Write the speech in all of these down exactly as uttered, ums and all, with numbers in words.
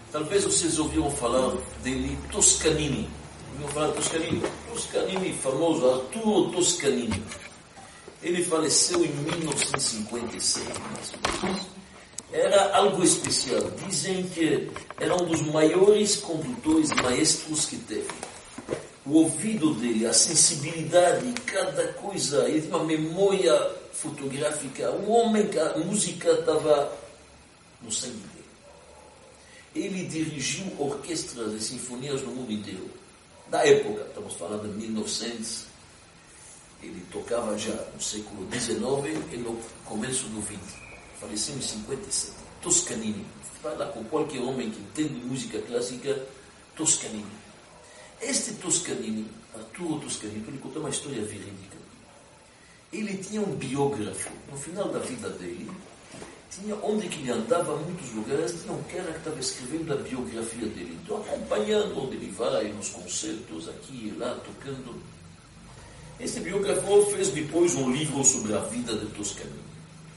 Talvez vocês ouviram falar dele, Toscanini. Ouviram falar de Toscanini? Toscanini, famoso, Arturo Toscanini. Ele faleceu em mil novecentos e cinquenta e seis, mais ou menos. Era algo especial. Dizem que era um dos maiores condutores maestros que teve. O ouvido dele, a sensibilidade, cada coisa, ele tinha uma memória fotográfica. O homem, a música estava no sangue dele. Ele dirigiu orquestras e sinfonias no mundo inteiro. Da época, estamos falando de mil e novecentos, ele tocava já no século dezenove e no começo do vinte. Faleceu em cinquenta e sete. Toscanini. Fala com qualquer homem que entende música clássica, Toscanini. Este Toscanini, Arturo Toscanini, ele contou uma história verídica. Ele tinha um biógrafo. No final da vida dele, tinha, onde que ele andava, em muitos lugares, tinha um cara que estava escrevendo a biografia dele. Então, acompanhando onde ele vai, nos concertos, aqui e lá, tocando. Este biógrafo fez depois um livro sobre a vida de Toscanini.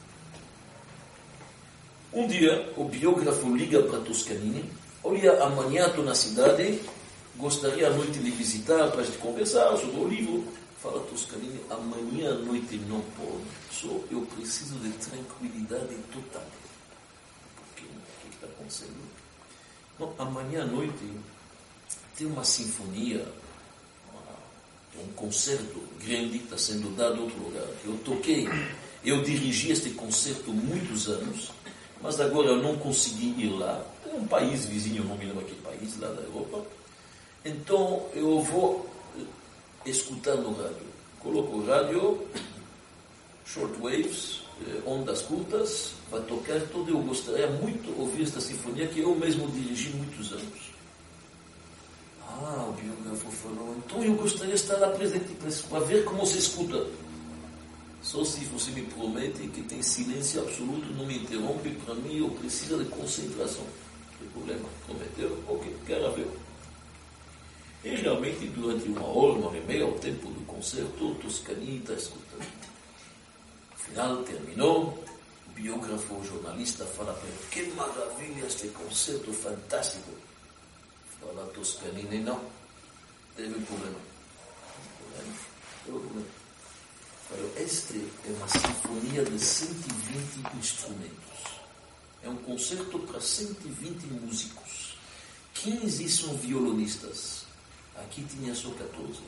Um dia, o biógrafo liga para Toscanini. Olha, amanhã estou na cidade, gostaria à noite de visitar para a gente conversar sobre o livro. Fala Toscanini, amanhã à noite não pode, só eu preciso de tranquilidade total. Porque, o que está acontecendo? Não, amanhã à noite tem uma sinfonia, uma, um concerto grande que está sendo dado em outro lugar. Eu toquei, eu dirigi este concerto muitos anos, mas agora eu não consegui ir lá. É um país vizinho, não me lembro aquele país, lá da Europa. Então eu vou escutar no rádio. Coloco o rádio, shortwaves, ondas curtas, vai tocar todo. Eu gostaria muito de ouvir esta sinfonia que eu mesmo dirigi muitos anos. Ah, o biógrafo falou, então eu gostaria de estar lá presente para ver como se escuta. Só se você me promete que tem silêncio absoluto, não me interrompe, para mim eu preciso de concentração. Que problema? Prometeu? Ok, quero ver. E realmente, durante uma hora, uma hora e meia, ao tempo do concerto, Toscanini está escutando. No final, terminou, o biógrafo, o jornalista, fala para ele, que maravilha este concerto fantástico. Fala Toscanini, não, teve um problema. Problema? Teve um problema. Fala, este é uma sinfonia de cento e vinte instrumentos. É um concerto para cento e vinte músicos. quinze são violonistas. Aqui tinha só catorze.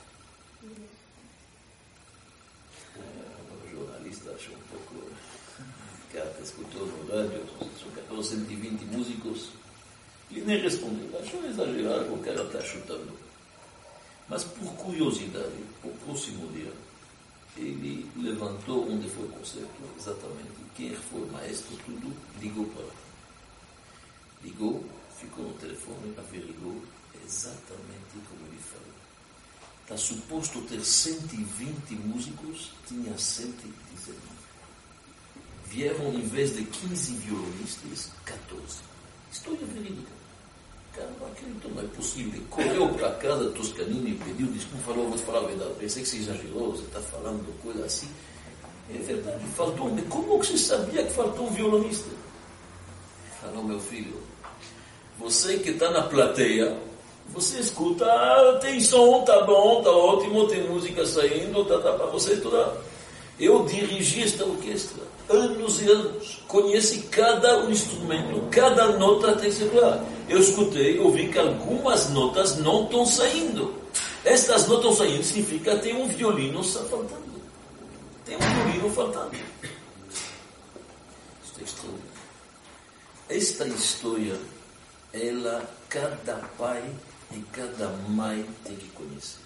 É, o jornalista achou um pouco... O cara escutou no rádio, são catorze, cento e vinte músicos. Ele nem respondeu. Achou exagerado, o cara está chutando. Mas por curiosidade, o próximo dia, ele levantou onde foi o concerto, exatamente. Quem foi o maestro, tudo, ligou para lá. Ligou, ficou no telefone, averigou exatamente como ele falou. Está suposto ter cento e vinte músicos, tinha cento e dezenove. Vieram, em vez de quinze violonistas, catorze. História verídica. Cara, não acreditou, não é possível. Correu para casa, Toscanini pediu desculpa, falou, vou te falar a verdade, pensei que você exagerou, você está falando coisa assim. É verdade, faltou. Como que você sabia que faltou um violonista? Falou, meu filho, você que está na plateia, você escuta, ah, tem som, tá bom, tá ótimo, tem música saindo, tá, tá, para você estudar. Eu dirigi esta orquestra anos e anos, conheci cada instrumento, cada nota tem que ser clara. Eu escutei, ouvi que algumas notas não estão saindo. Estas não estão saindo, significa que tem um violino faltando. Tem um violino faltando. Isto é extraordinário. Esta história, ela, cada pai e cada mãe tem que conhecer.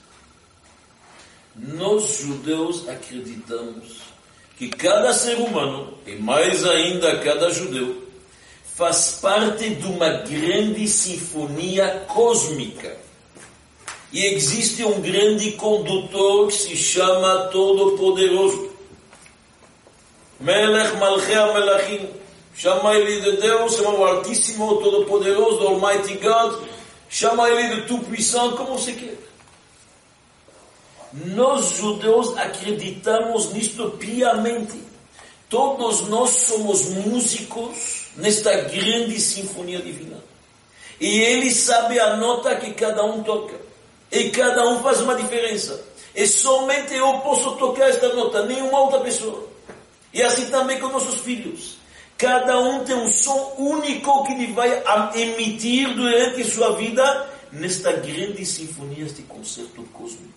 Nós, judeus, acreditamos que cada ser humano, e mais ainda cada judeu, faz parte de uma grande sinfonia cósmica. E existe um grande condutor que se chama Todo-Poderoso. Melech Malchei Melachim. Chama ele de Deus, chama o Altíssimo, Todo-Poderoso, do Almighty God. Chama ele de Tout-Puissant, como você quer. Nós, judeus, acreditamos nisto piamente. Todos nós somos músicos nesta grande sinfonia divina. E ele sabe a nota que cada um toca. E cada um faz uma diferença. E somente eu posso tocar esta nota, nenhuma outra pessoa. E assim também com nossos filhos. Cada um tem um som único que ele vai emitir durante sua vida nesta grande sinfonia, este concerto cósmico.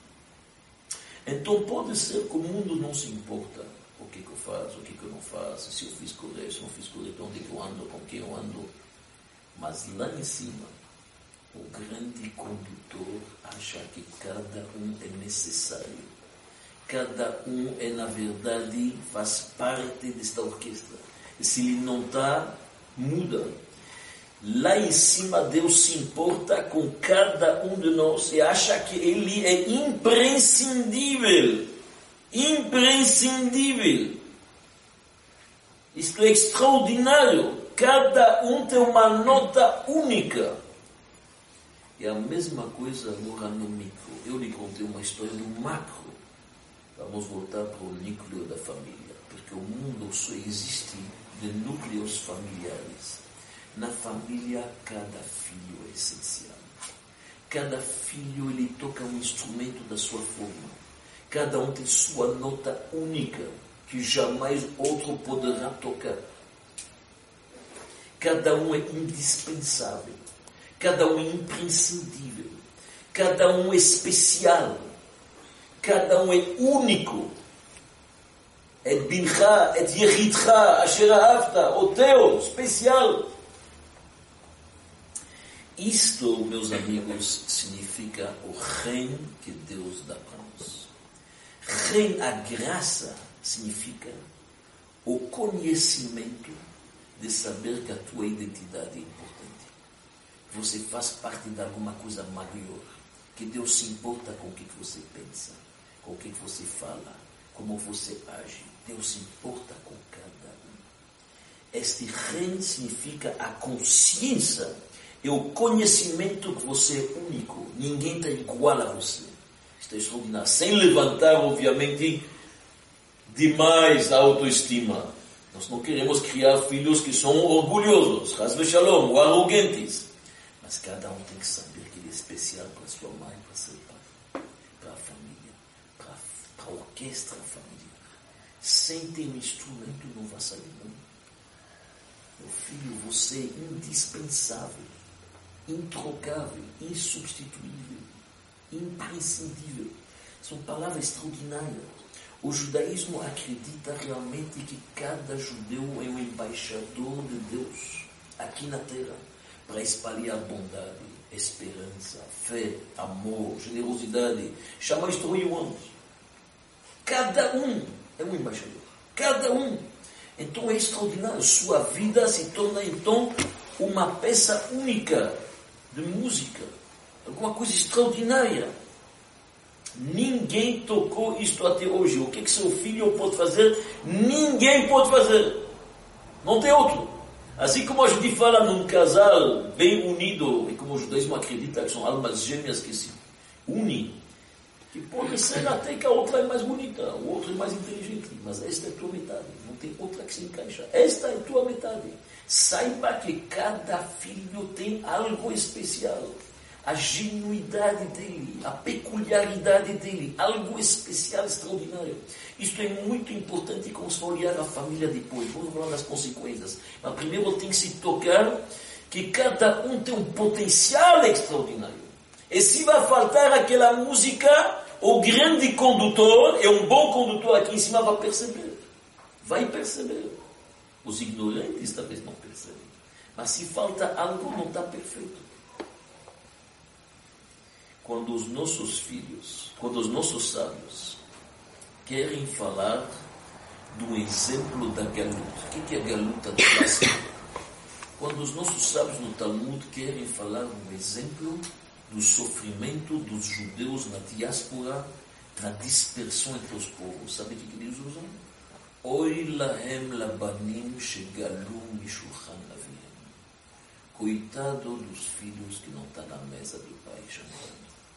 Então pode ser que o mundo não se importa o que, que eu faço, o que, que eu não faço, se eu fiz correto, se não fiz correto, onde eu ando, com quem eu ando. Mas lá em cima, o grande condutor acha que cada um é necessário. Cada um é, na verdade, faz parte desta orquestra. E se ele não está, muda. Lá em cima, Deus se importa com cada um de nós e acha que Ele é imprescindível. Imprescindível. Isto é extraordinário. Cada um tem uma nota única. E a mesma coisa agora no micro. Eu lhe contei uma história no macro. Vamos voltar para o núcleo da família. Porque o mundo só existe de núcleos familiares. Na família, cada filho é essencial. Cada filho, ele toca um instrumento da sua forma. Cada um tem sua nota única, que jamais outro poderá tocar. Cada um é indispensável. Cada um é imprescindível. Cada um é especial. Cada um é único. É Bincha, é Yeritcha, Asher Ahavta, o teu, especial. Isto, meus amigos, significa o reino que Deus dá para nós. Reino, a graça, significa o conhecimento de saber que a tua identidade é importante. Você faz parte de alguma coisa maior, que Deus se importa com o que você pensa, com o que você fala, como você age. Deus se importa com cada um. Este reino significa a consciência e o conhecimento que você é único. Ninguém está igual a você. Isto é extraordinário. Sem levantar, obviamente, demais a autoestima. Nós não queremos criar filhos que são orgulhosos, Haz v'Shalom, ou arrogantes. Mas cada um tem que saber que ele é especial para sua mãe, para seu pai, para a família, para, para a orquestra familiar. Sem ter um instrumento não vai sair bom. Meu filho, você é indispensável, introcável, insubstituível, imprescindível. São palavras extraordinárias. O judaísmo acredita realmente que cada judeu é um embaixador de Deus aqui na terra para espalhar bondade, esperança, fé, amor, generosidade. Chama isto o Cada um é um embaixador. Cada um. Então é extraordinário. Sua vida se torna então uma peça única de música. Alguma coisa extraordinária. Ninguém tocou isto até hoje. O que, que seu filho pode fazer? Ninguém pode fazer. Não tem outro. Assim como a gente fala num casal bem unido, e como o judaísmo acredita que são almas gêmeas que se unem, que pode ser até que a outra é mais bonita, o outro é mais inteligente, mas esta é a tua metade, não tem outra que se encaixa. Esta é a tua metade. Saiba que cada filho tem algo especial. A genuidade dele, a peculiaridade dele, algo especial, extraordinário. Isto é muito importante quando se for olhar a família depois. Vamos falar das consequências. Mas primeiro tem que se tocar que cada um tem um potencial extraordinário. E se vai faltar aquela música, o grande condutor, e um bom condutor aqui em cima vai perceber. Vai perceber. Os ignorantes talvez não percebem. Mas se falta algo, não está perfeito. Quando os nossos filhos, quando os nossos sábios querem falar do exemplo da galuta. O que é a galuta do clássico? Quando os nossos sábios no Talmud querem falar do exemplo do sofrimento dos judeus na diáspora, na dispersão entre os povos. Sabe o que eles usam? Oi lahem labanim shegalu mishulchan aviem. Coitado dos filhos que não estão na mesa do pai chamando.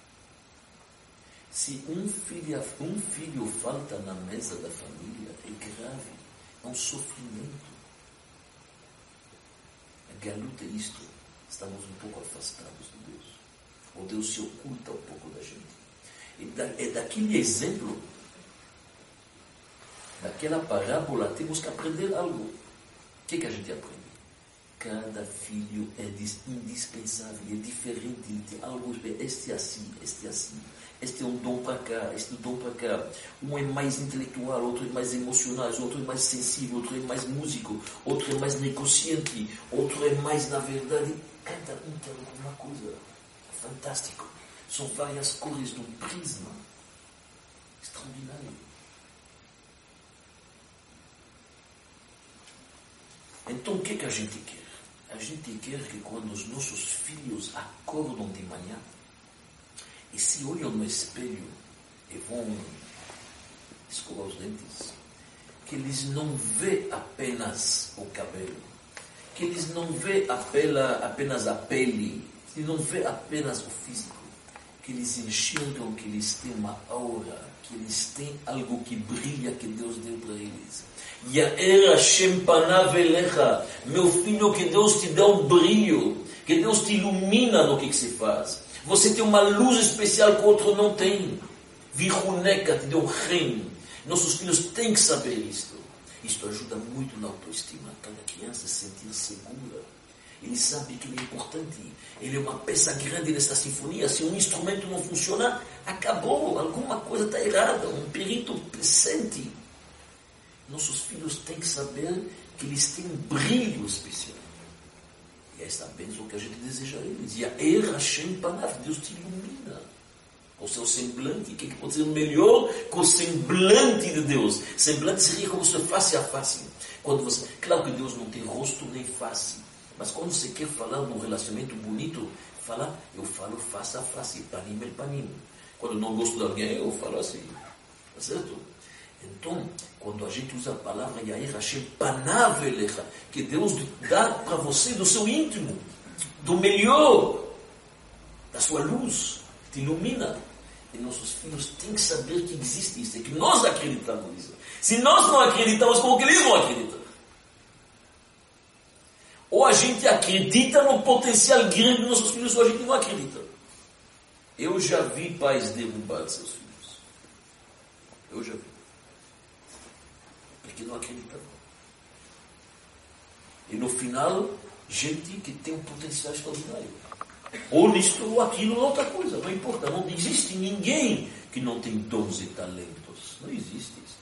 Se um filho, um filho falta na mesa da família, é grave, é um sofrimento. A galuta é isto. estamos um pouco afastados de Deus. Ou Deus se oculta um pouco da gente. E da, é daquele exemplo, daquela parábola, temos que aprender algo. O que, que a gente aprende? Cada filho é indispensável, é diferente, ele tem algo, este é assim, este é assim, este é um dom para cá, este é um dom para cá. Um é mais intelectual, outro é mais emocional, outro é mais sensível, outro é mais músico, outro é mais negociante, outro é mais, na verdade, cada um tem alguma coisa. Fantástico. São várias cores de um prisma extraordinário. Então, o que, que a gente quer? A gente quer que quando os nossos filhos acordam de manhã e se olham no espelho e vão escovar os dentes, que eles não vê apenas o cabelo, que eles não vê apenas a pele, que não vê apenas o físico, que eles enxergam que eles têm uma aura, que eles têm algo que brilha, que Deus deu para eles. Yair Hashem panav elecha, meu filho, que Deus te dá um brilho, que Deus te ilumina no que, que se faz. Você tem uma luz especial que o outro não tem. Viruneca te deu um reino. Nossos filhos têm que saber isto. Isto ajuda muito na autoestima. Cada criança se sentir segura. Ele sabe que ele é importante. Ele é uma peça grande nessa sinfonia. Se um instrumento não funciona, acabou. Alguma coisa está errada. Um perito sente. Nossos filhos têm que saber que eles têm um brilho especial. E é esta bênção que a gente deseja a eles. Yair Hashem panav, Deus te ilumina. O seu semblante, que pode ser melhor que o semblante de Deus. Semblante seria como se face a face. Quando você, claro que Deus não tem rosto nem face. Mas quando você quer falar num relacionamento bonito, fala, eu falo face a face, panim el panim. Quando não gosto de alguém, eu falo assim. Tá certo? Então, quando a gente usa a palavra Yair Hashem panav elecha, que Deus dá para você do seu íntimo, do melhor, da sua luz, te ilumina. E nossos filhos têm que saber que existe isso, é que nós acreditamos nisso. Se nós não acreditamos, como que eles vão acreditar? Ou a gente acredita no potencial grande dos nossos filhos, ou a gente não acredita. Eu já vi pais derrubar seus filhos. Eu já vi. Porque não acreditavam. E no final, gente que tem um potencial extraordinário. Ou nisto, ou aquilo, ou outra coisa. Não importa. Não existe ninguém que não tem dons e talentos. Não existe isso.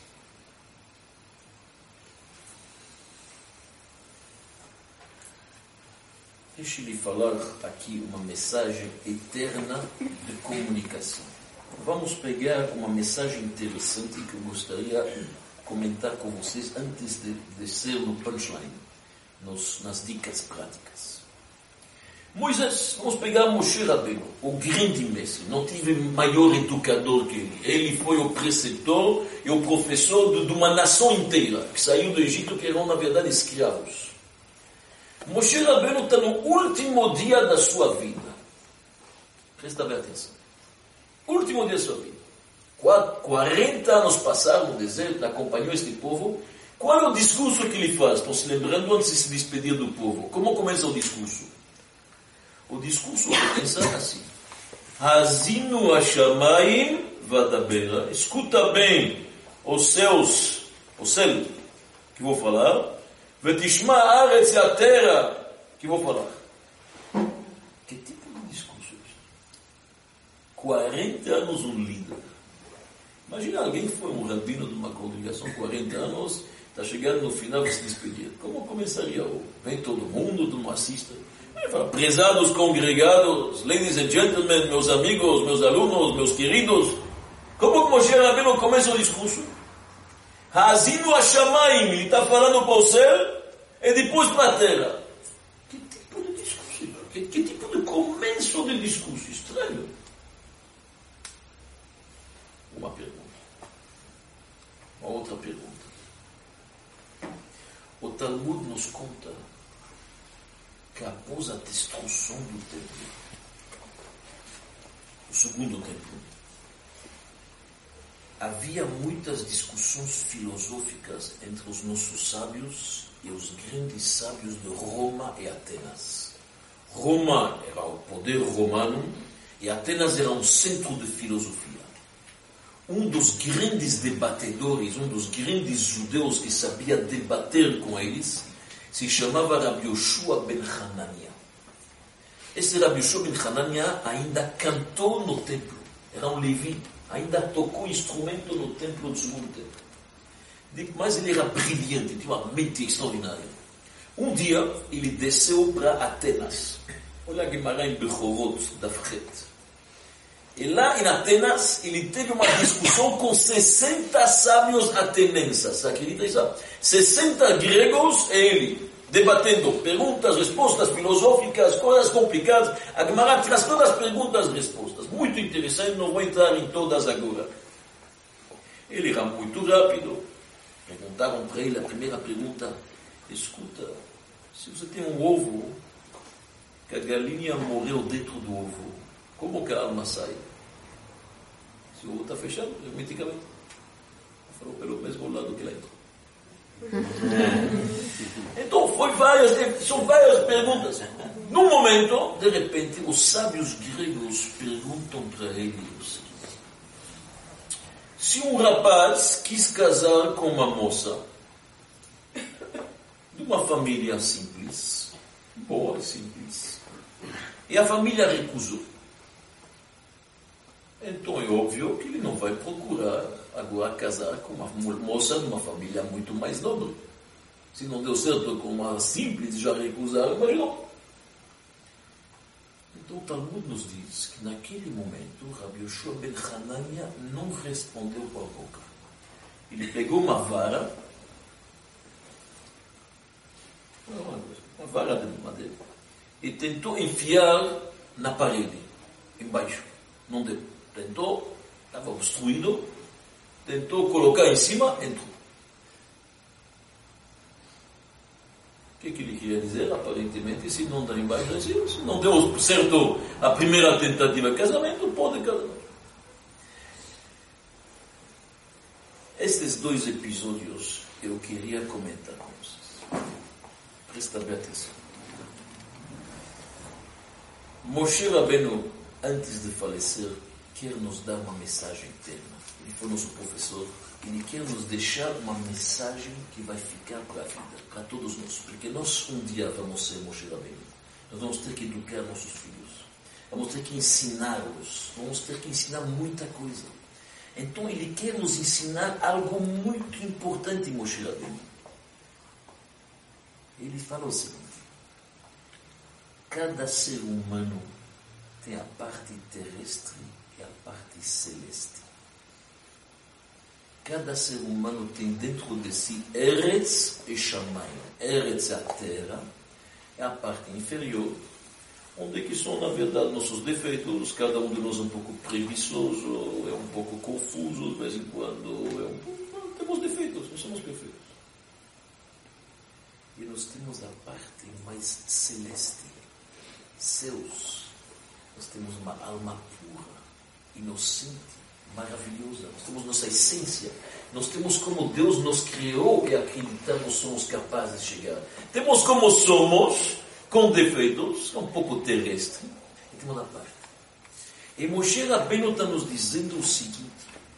Deixe-me falar aqui uma mensagem eterna de comunicação. Vamos pegar uma mensagem interessante que eu gostaria de comentar com vocês antes de descer no punchline, nos, nas dicas práticas. Moisés, vamos pegar Moshe Rabbeinu, o grande mestre, não tive maior educador que ele. Ele foi o preceptor e o professor de, de uma nação inteira, que saiu do Egito, que eram, na verdade, escravos. Moshe Rabbeinu está no último dia da sua vida. Presta bem atenção. Último dia da sua vida. quarenta anos passaram no deserto, acompanhou este povo. Qual é o discurso que ele faz? Estão se lembrando antes de se despedir do povo. Como começa o discurso? O discurso começa assim. Hazinu Hashamayim Vadabera. Escuta bem os céus, o céu que vou falar. Vetishma Haaretz, a terra que vou falar. Que tipo de discurso é isso? quarenta anos um líder. Imagina alguém que foi um rabino de uma congregação, quarenta anos, está chegando no final e se despedir. Como começaria? Vem todo mundo, todo mundo assista. Ele fala, prezados congregados, ladies and gentlemen, meus amigos, meus alunos, meus queridos. Como que Moshe Rabbeinu começa o discurso? Hazinu Hashamayim, ele está falando para o céu e depois para a terra. Que tipo de discurso? Que, que tipo de começo de discurso? Estranho. Uma pergunta. Uma outra pergunta. O Talmud nos conta que após a destruição do templo, o segundo templo, havia muitas discussões filosóficas entre os nossos sábios e os grandes sábios de Roma e Atenas. Roma era o poder romano e Atenas era um centro de filosofia. Um dos grandes debatedores, um dos grandes judeus que sabia debater com eles, se chamava Rabbi Yoshua ben Hanania. Esse Rabbi Yoshua ben Hanania ainda cantou no templo, era um levi, ainda tocou instrumento no templo do segundo templo. Mas ele era brilhante, tinha uma mente extraordinária. Um dia ele desceu para Atenas. Olha a Gemara em Bechorot da Fret. E lá em Atenas, ele teve uma discussão com sessenta sábios atenenses. Você acredita nisso? sessenta gregos e ele, debatendo perguntas, respostas filosóficas, coisas complicadas. A Gemara traz todas as perguntas e respostas. Muito interessante, não vou entrar em todas agora. Ele era muito rápido. Perguntaram para ele a primeira pergunta. Escuta, se você tem um ovo, que a galinha morreu dentro do ovo, como que a alma sai? Se o ovo está fechado, hermeticamente. Falou pelo mesmo lado que lá entrou. Então, foi várias, são várias perguntas. Num momento, de repente, os sábios gregos perguntam para ele o seguinte: se um rapaz quis casar com uma moça de uma família simples, boa e simples, e a família recusou, então é óbvio que ele não vai procurar agora casar com uma moça de uma família muito mais nobre. Se não deu certo com uma simples, já recusaram, imaginou. Então o Talmud nos diz que naquele momento Rabbi Yoshua ben Hanania não respondeu com a boca. Ele pegou uma vara, uma vara de madeira, e tentou enfiar na parede, embaixo. Não deu. Tentou, estava obstruído, tentou colocar em cima, entrou. O que, que ele queria dizer? Aparentemente, se não dá embaixo, se não deu certo a primeira tentativa de casamento, pode casar. Estes dois episódios eu queria comentar com vocês. Presta bem atenção. Moshe Rabbeinu, antes de falecer, quer nos dar uma mensagem eterna. Ele foi nosso professor. Ele quer nos deixar uma mensagem que vai ficar para a vida, para todos nós. Porque nós um dia vamos ser Moshe Rabbeinu. Nós vamos ter que educar nossos filhos. Vamos ter que ensiná-los. Vamos ter que ensinar muita coisa. Então ele quer nos ensinar algo muito importante em Moshe Rabbeinu. Ele fala o seguinte: cada ser humano tem a parte terrestre e a parte celeste. Cada ser humano tem dentro de si Eretz e Shamayim. Eretz é a terra, é a parte inferior, onde que são, na verdade, nossos defeitos. Cada um de nós é um pouco preguiçoso, é um pouco confuso, de vez em quando, é um pouco... Não, temos defeitos, não somos perfeitos. E nós temos a parte mais celeste, céus. Nós temos uma alma pura, inocente, maravilhosa. Nós temos nossa essência. Nós temos como Deus nos criou e acreditamos somos capazes de chegar. Temos como somos, com defeitos, um pouco terrestre, e temos a parte. E Moshe Rabbeinu está nos dizendo o seguinte: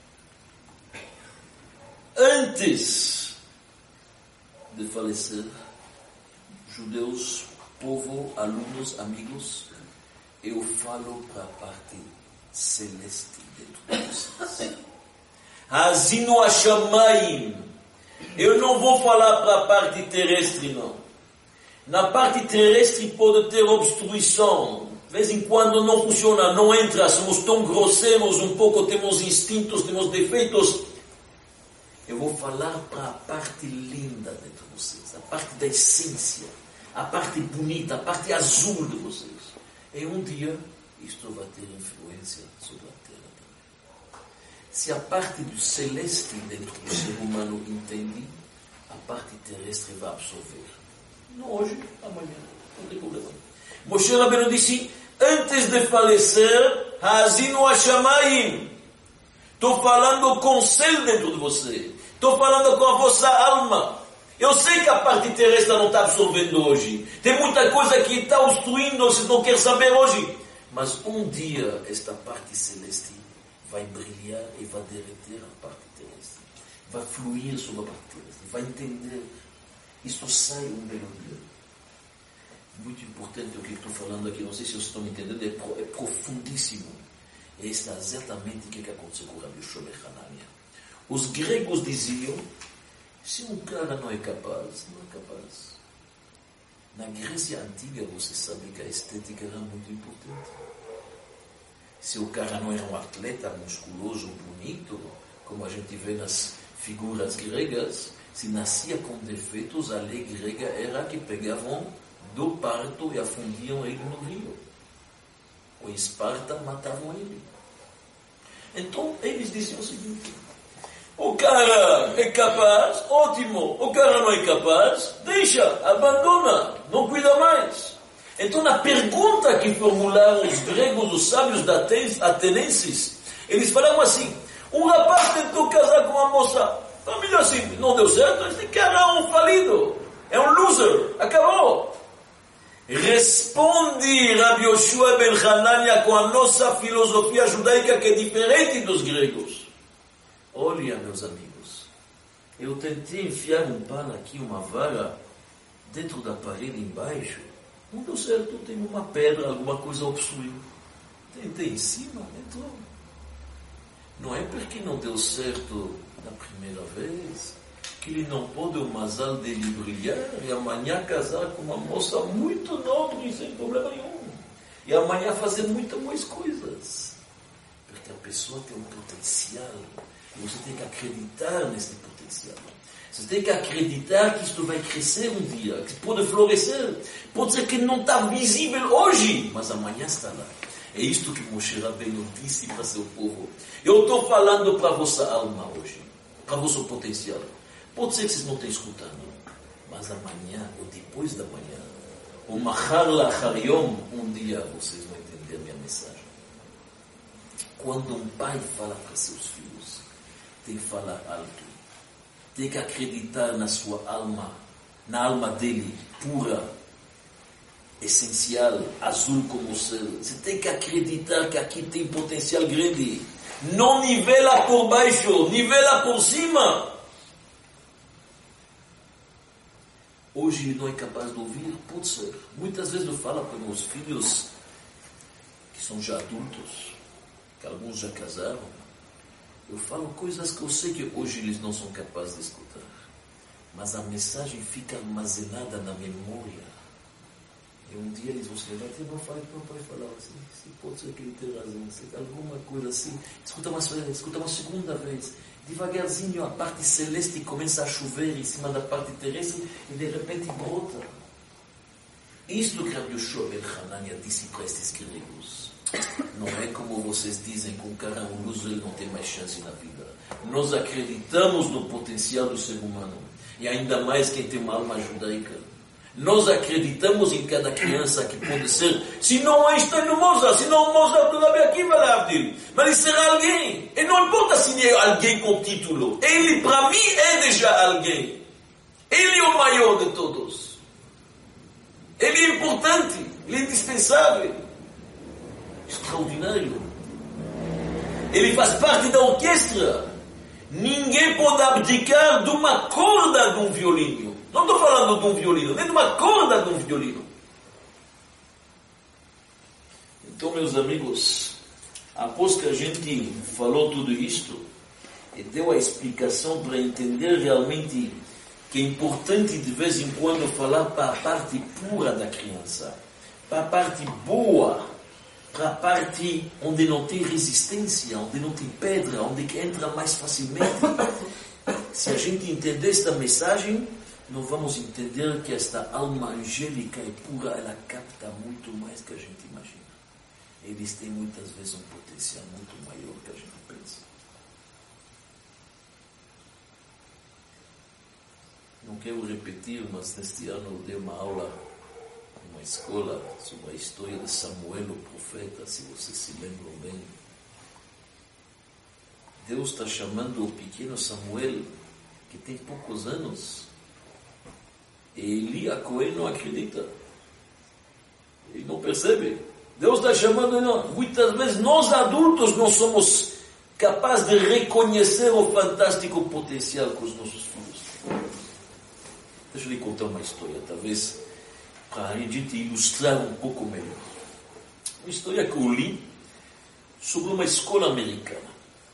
antes de falecer, judeus, povo, alunos, amigos, eu falo para a parte celeste dentro de vocês. Hazinu Hashamayim. Eu não vou falar para a parte terrestre, não. Na parte terrestre pode ter obstruição. De vez em quando não funciona, não entra, somos tão grosseiros, um pouco temos instintos, temos defeitos. Eu vou falar para a parte linda dentro de vocês, a parte da essência, a parte bonita, a parte azul de vocês. E um dia, isto vai ter influência sobre a Terra também. Se a parte do celeste dentro do ser humano entende, a parte terrestre vai absorver. Não hoje, amanhã, não tem problema. Moshe Rabbeinu disse, antes de falecer, Hazinu Hashamayim. Estou falando com o céu dentro de você. Estou falando com a vossa alma. Eu sei que a parte terrestre não está absorvendo hoje. Tem muita coisa que está obstruindo, vocês não querem saber hoje. Mas um dia, esta parte celeste vai brilhar e vai derreter a parte terrestre. Vai fluir sobre a parte terrestre. Vai entender. Isso sai um belo dia. Muito importante o que estou falando aqui. Não sei se vocês estão me entendendo. É, pro, é profundíssimo. É exatamente o que aconteceu com o Rabi Yoshua ben Hanania. Os gregos diziam, se um cara não é capaz, não é capaz. Na Grécia Antiga, você sabe que a estética era muito importante. Se o cara não era um atleta musculoso, bonito, como a gente vê nas figuras gregas, se nascia com defeitos, a lei grega era que pegavam do parto e afundiam ele no rio. Ou em Esparta, matavam ele. Então, eles diziam o seguinte: o cara é capaz, ótimo. O cara não é capaz, deixa, abandona, não cuida mais. Então, na pergunta que formularam os gregos, os sábios da Atenenses, eles falaram assim: um rapaz tentou casar com uma moça, família simples, não deu certo, esse cara é um falido, é um loser, acabou. Responde Rabi Yoshua ben Hanania com a nossa filosofia judaica, que é diferente dos gregos. Olha, meus amigos, eu tentei enfiar um pano aqui, uma vara, dentro da parede embaixo. Não deu certo, tem uma pedra, alguma coisa obstruiu. Tentei em cima, entrou. Não é porque não deu certo na primeira vez que ele não pode o mazal dele brilhar e amanhã casar com uma moça muito nobre, sem problema nenhum. E amanhã fazer muitas mais coisas. Porque a pessoa tem um potencial. E você tem que acreditar nesse potencial. Você tem que acreditar que isto vai crescer um dia, que pode florescer. Pode ser que não está visível hoje, mas amanhã está lá. É isto que Moshe Rabbeinu disse para seu povo. Eu estou falando para a vossa alma hoje, para o vosso potencial. Pode ser que vocês não estejam escutando, mas amanhã, ou depois da manhã, ou Mahar Lachar Yom, um dia vocês vão entender a minha mensagem. Quando um pai fala para seus filhos, tem que falar alto. Tem que acreditar na sua alma, na alma dele, pura, essencial, azul como o céu. Você tem que acreditar que aqui tem potencial grande. Não nivela por baixo, nivela por cima. Hoje ele não é capaz de ouvir, pode ser. Muitas vezes eu falo para meus filhos, que são já adultos, que alguns já casaram, eu falo coisas que eu sei que hoje eles não são capazes de escutar. Mas a mensagem fica armazenada na memória. E um dia eles vão se levar e não falei que meu pai falava assim, pode ser que ele tenha razão, alguma coisa assim. Escuta uma, escuta uma segunda vez. Devagarzinho a parte celeste começa a chover em cima da parte terrestre e de repente brota. Isto que Rabi Yoshua ben Hanania disse para estes gregos. Não é como vocês dizem que um cara um loser ele não tem mais chance na vida. Nós acreditamos no potencial do ser humano. E ainda mais quem tem uma alma judaica. Nós acreditamos em cada criança que pode ser, se não Einstein no Mozart, se não Mozart do Rabi Akiva Lehavdil, mas ele será alguém. E não importa se ele é alguém com título. Ele, para mim, é já alguém. Ele é o maior de todos. Ele é importante, ele é indispensável. Extraordinário. Ele faz parte da orquestra. Ninguém pode abdicar de uma corda de um violino. Não estou falando de um violino, nem de uma corda de um violino. Então, meus amigos, após que a gente falou tudo isto, e deu a explicação para entender realmente que é importante de vez em quando falar para a parte pura da criança, para a parte boa, para a parte onde não tem resistência, onde não tem pedra, onde entra mais facilmente. Se a gente entender esta mensagem, nós vamos entender que esta alma angélica e pura, ela capta muito mais que a gente imagina. Eles têm muitas vezes um potencial muito maior que a gente pensa. Não quero repetir, mas neste ano eu dei uma aula numa escola sobre a história de Samuel, o profeta, se vocês se lembram bem. Deus está chamando o pequeno Samuel, que tem poucos anos, Eli, a Cohen, não acredita. Ele não percebe. Deus está chamando ele. Muitas vezes nós adultos não somos capazes de reconhecer o fantástico potencial que os nossos filhos. Deixa eu lhe contar uma história, talvez para a gente ilustrar um pouco melhor. Uma história que eu li sobre uma escola americana.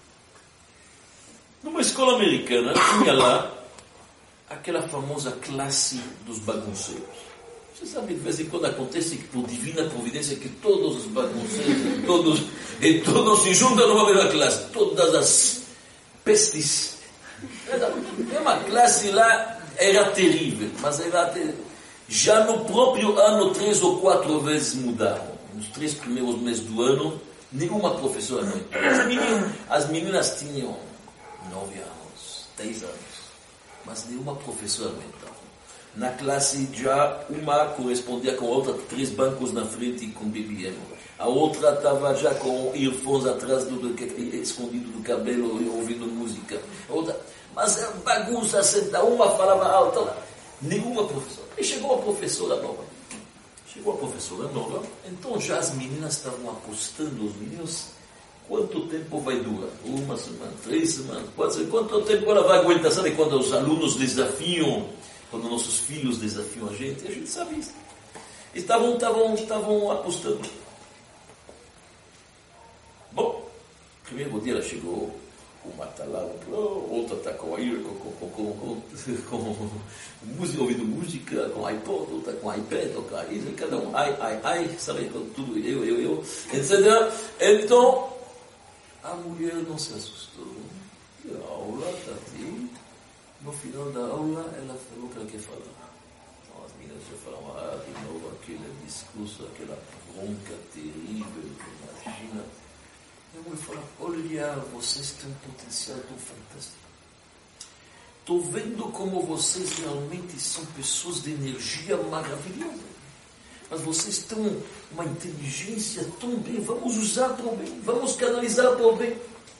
Numa escola americana tinha lá aquela famosa classe dos bagunceiros. Você sabe, de vez em quando acontece que por divina providência que todos os bagunceiros, todos, e todos se juntam numa mesma classe, todas as pestes. É uma classe lá, era terrível, mas era terrível. Já no próprio ano, três ou quatro vezes mudaram. Nos três primeiros meses do ano, nenhuma professora não entrou. As meninas, as meninas tinham nove anos, dez anos, mas nenhuma professora não entrou. Na classe já uma correspondia com a outra, três bancos na frente com B B M. A outra estava já com earphones atrás, do, do, escondido do cabelo, ouvindo música. A outra, mas era bagunça, senta, uma falava alto, nenhuma professora. E chegou a professora nova. Chegou a professora nova, então já as meninas estavam apostando, os meninos, quanto tempo vai durar? Uma semana, três semanas, quatro semanas, quanto tempo ela vai aguentar? Sabe quando os alunos desafiam, quando nossos filhos desafiam a gente, a gente sabe isso. Estavam, estavam, estavam apostando. Bom, primeiro dia ela chegou, uma está lá, outra está com a ear, com, com, com, com, com música, ouvindo música, com iPod, outra com iPad, ou com isso, cada um, ai, ai, ai, sabe, com tudo, eu, eu, eu, etcétera. Então, a mulher não se assustou. E a aula está aqui. No final da aula, ela falou o que ela quer falar. Então, as meninas já falaram, ah, de novo aquele discurso, aquela bronca terrível, imagina. E a mulher falou, olha, vocês têm um potencial tão fantástico. Estou vendo como vocês realmente são pessoas de energia maravilhosa. Mas vocês têm uma inteligência tão bem, vamos usar para o bem, vamos canalizar para o bem.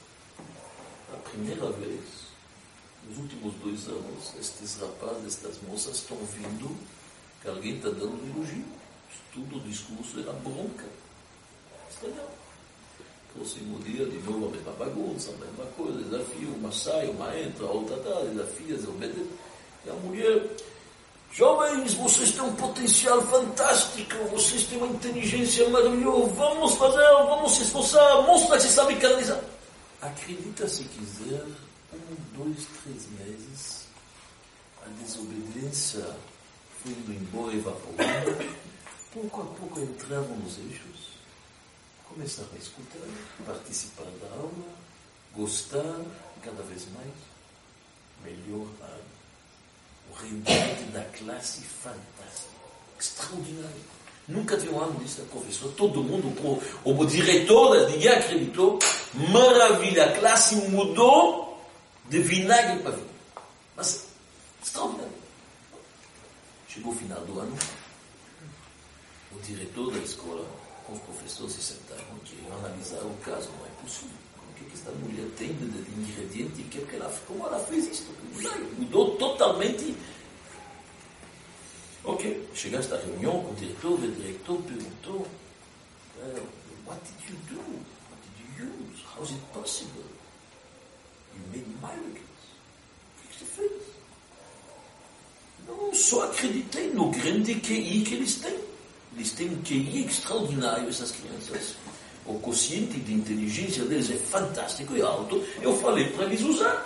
A primeira vez, nos últimos dois anos, estes rapazes, estas moças estão vendo que alguém está dando um elogio. Tudo o discurso era bronca. Estranho. Próximo dia, de novo, a mesma bagunça, a mesma coisa, desafio, uma sai, uma entra, a outra tá, desafia, desobedece. E a mulher, jovens, vocês têm um potencial fantástico, vocês têm uma inteligência maravilhosa, vamos fazer, vamos se esforçar, mostra que você sabe canalizar. Acredita se quiser, um, dois, três meses, a desobediência foi indo embora, evaporando, pouco a pouco entravam nos eixos. Começaram a escutar, participar da aula, gostar cada vez mais, melhorar. O rendimento da classe fantástico, extraordinário. Nunca vi um ano disso, professor, todo mundo, o diretor, ninguém acreditou, maravilha, a classe mudou de vinagre para vinho. Mas, extraordinário. Chegou o final do ano, o diretor da escola, com os professores se sentaram e analisaram o caso. Não é possível. O que, que esta mulher tem de, de ingrediente? Que, que ela, como ela fez isso? Mudou totalmente. Ok, chegaste à reunião com o diretor, o diretor perguntou, uh, what did you do? What did you use? How is it possible? You made miracles. O que, que você fez? Não, só acreditei no grande Q I que eles têm. Eles têm um Q I extraordinário, essas crianças. O quociente de inteligência deles é fantástico e alto. Eu falei para eles usar.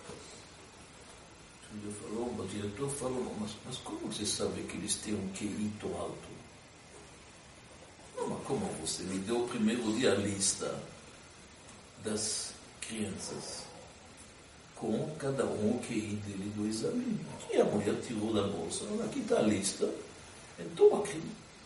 Ele falou, o diretor falou, mas, mas como você sabe que eles têm um Q I tão alto? Não, mas como você me deu o primeiro dia a lista das crianças com cada um o Q I dele do exame. E a mulher tirou da bolsa. Aqui está a lista. Então aqui.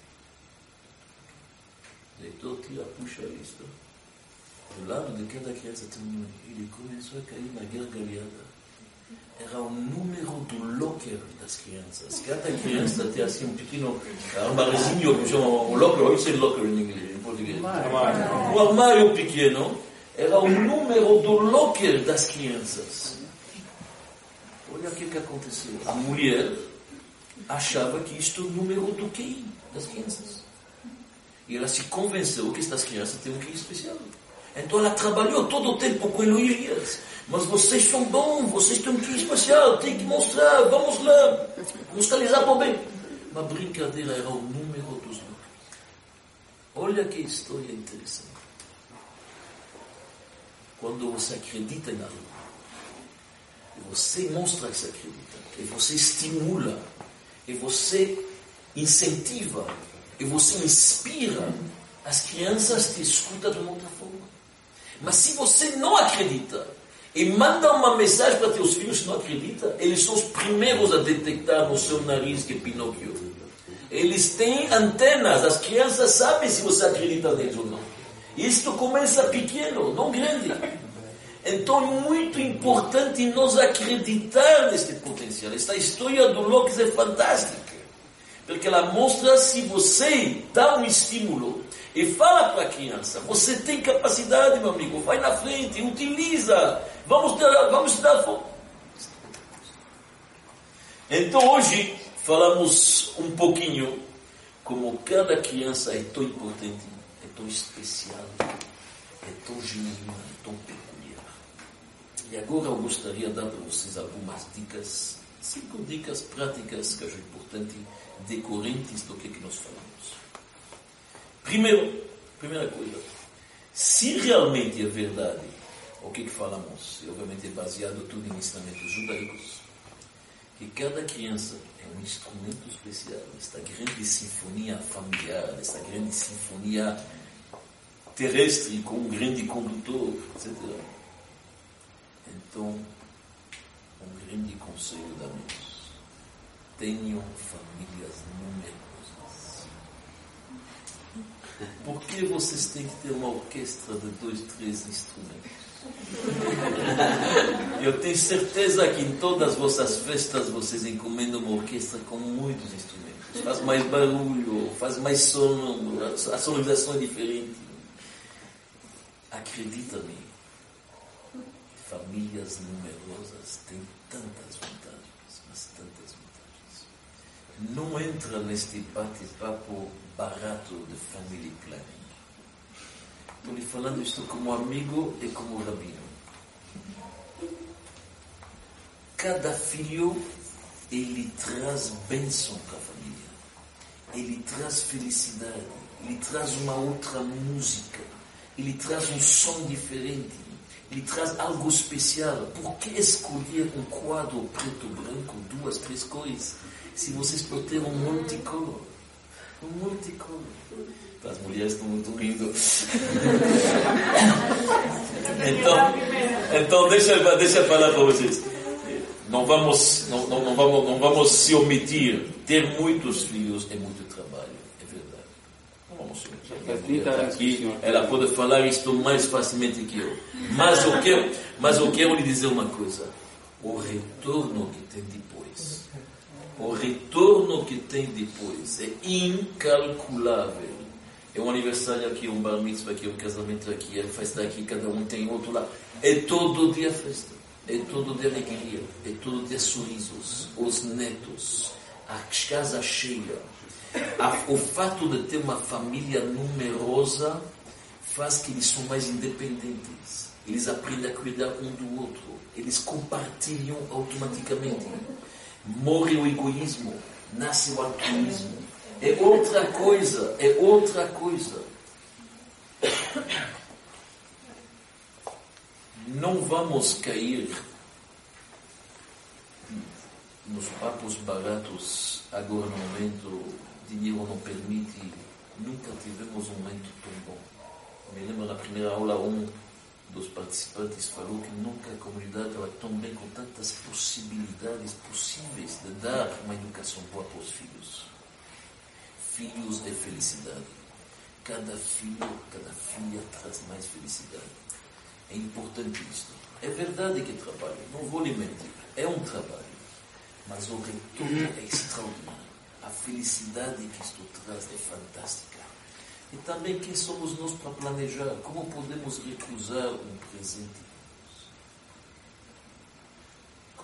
O diretor tira, puxa a lista. Do lado de cada criança tem um número. Ele começou a cair na gargalhada. Era o número do locker das crianças. Cada criança tem assim um pequeno armáriozinho, que chama um locker, isso é locker em inglês, em português. Um armário pequeno. Era o número do locker das crianças. Olha o que, que aconteceu. A mulher achava que isto é o número do Q I das crianças. E ela se convenceu que estas crianças têm um Q I especial. Então ela trabalhou todo o tempo com elogias. Mas vocês são bons, vocês têm um Q I especial, tem que mostrar, vamos lá, vamos realizar para o bem. Uma brincadeira era o número dos números. Olha que história interessante. Quando você acredita em algo, e você mostra que você acredita, e você estimula, e você incentiva, e você inspira, as crianças te escutam de uma outra forma. Mas se você não acredita, e manda uma mensagem para teus filhos que não acreditam, eles são os primeiros a detectar no seu nariz que é Pinóquio. Eles têm antenas, as crianças sabem se você acredita neles ou não. Isto começa pequeno, não grande. Então é muito importante nós acreditar neste potencial. Esta história do Locke é fantástica, porque ela mostra se você dá um estímulo e fala para a criança, você tem capacidade, meu amigo, vai na frente, utiliza, vamos dar, vamos dar foco. Então hoje falamos um pouquinho como cada criança é tão importante, é tão especial, é tão genuína, é tão peculiar. E agora eu gostaria de dar para vocês algumas dicas, cinco dicas práticas que acho importante, decorrentes do que, que nós falamos. Primeiro, primeira coisa, se realmente é verdade o que, que falamos, e obviamente é baseado tudo em ensinamentos judaicos, que cada criança é um instrumento especial, esta grande sinfonia familiar, esta grande sinfonia terrestre com um grande condutor, etcétera. Então, um grande conselho da Deus: tenham famílias numerosas. Por que vocês têm que ter uma orquestra de dois, três instrumentos? Eu tenho certeza que em todas as vossas festas vocês encomendam uma orquestra com muitos instrumentos. Faz mais barulho, faz mais som, a sonorização é diferente. Acredita-me, famílias numerosas têm tantas vantagens, mas tantas vantagens. Não entra neste bate-papo barato de family planning. Estou lhe falando isto como amigo e como rabino. Cada filho, ele traz bênção para a família. Ele traz felicidade. Ele traz uma outra música. Ele traz um som diferente. Ele traz algo especial. Por que escolher um quadro preto, branco, duas, três cores, se vocês podem ter um multicolor? Um multicolor. As mulheres estão muito rindo. Então, então deixa, deixa eu falar para vocês. Não vamos, não, não, não, vamos, não vamos se omitir. Ter muitos filhos é muito trabalho. É verdade. Não vamos se omitir. Ela, aqui, ela pode falar isto mais facilmente que eu. Mas eu quero, mas eu quero lhe dizer uma coisa. O retorno que tem depois. O retorno que tem depois é incalculável. É um aniversário aqui, um bar mitzvah aqui, um casamento aqui, é festa aqui, cada um tem outro lá. É todo dia festa, é todo dia alegria, é todo dia sorrisos, os netos, a casa cheia. O fato de ter uma família numerosa faz que eles são mais independentes. Eles aprendem a cuidar um do outro. Eles compartilham automaticamente. Morre o egoísmo, nasce o altruísmo. É outra coisa, é outra coisa. Não vamos cair nos papos baratos agora no momento, o dinheiro não permite. Nunca tivemos um momento tão bom. Me lembro na primeira aula, um dos participantes falou que nunca a comunidade estava tão bem, com tantas possibilidades possíveis de dar uma educação boa para os filhos. Filhos de felicidade. Cada filho, cada filha traz mais felicidade. É importante isto. É verdade que é trabalho, não vou lhe mentir. É um trabalho. Mas o retorno é extraordinário. A felicidade que isto traz é fantástica. E também quem somos nós para planejar? Como podemos recusar um presente de Deus?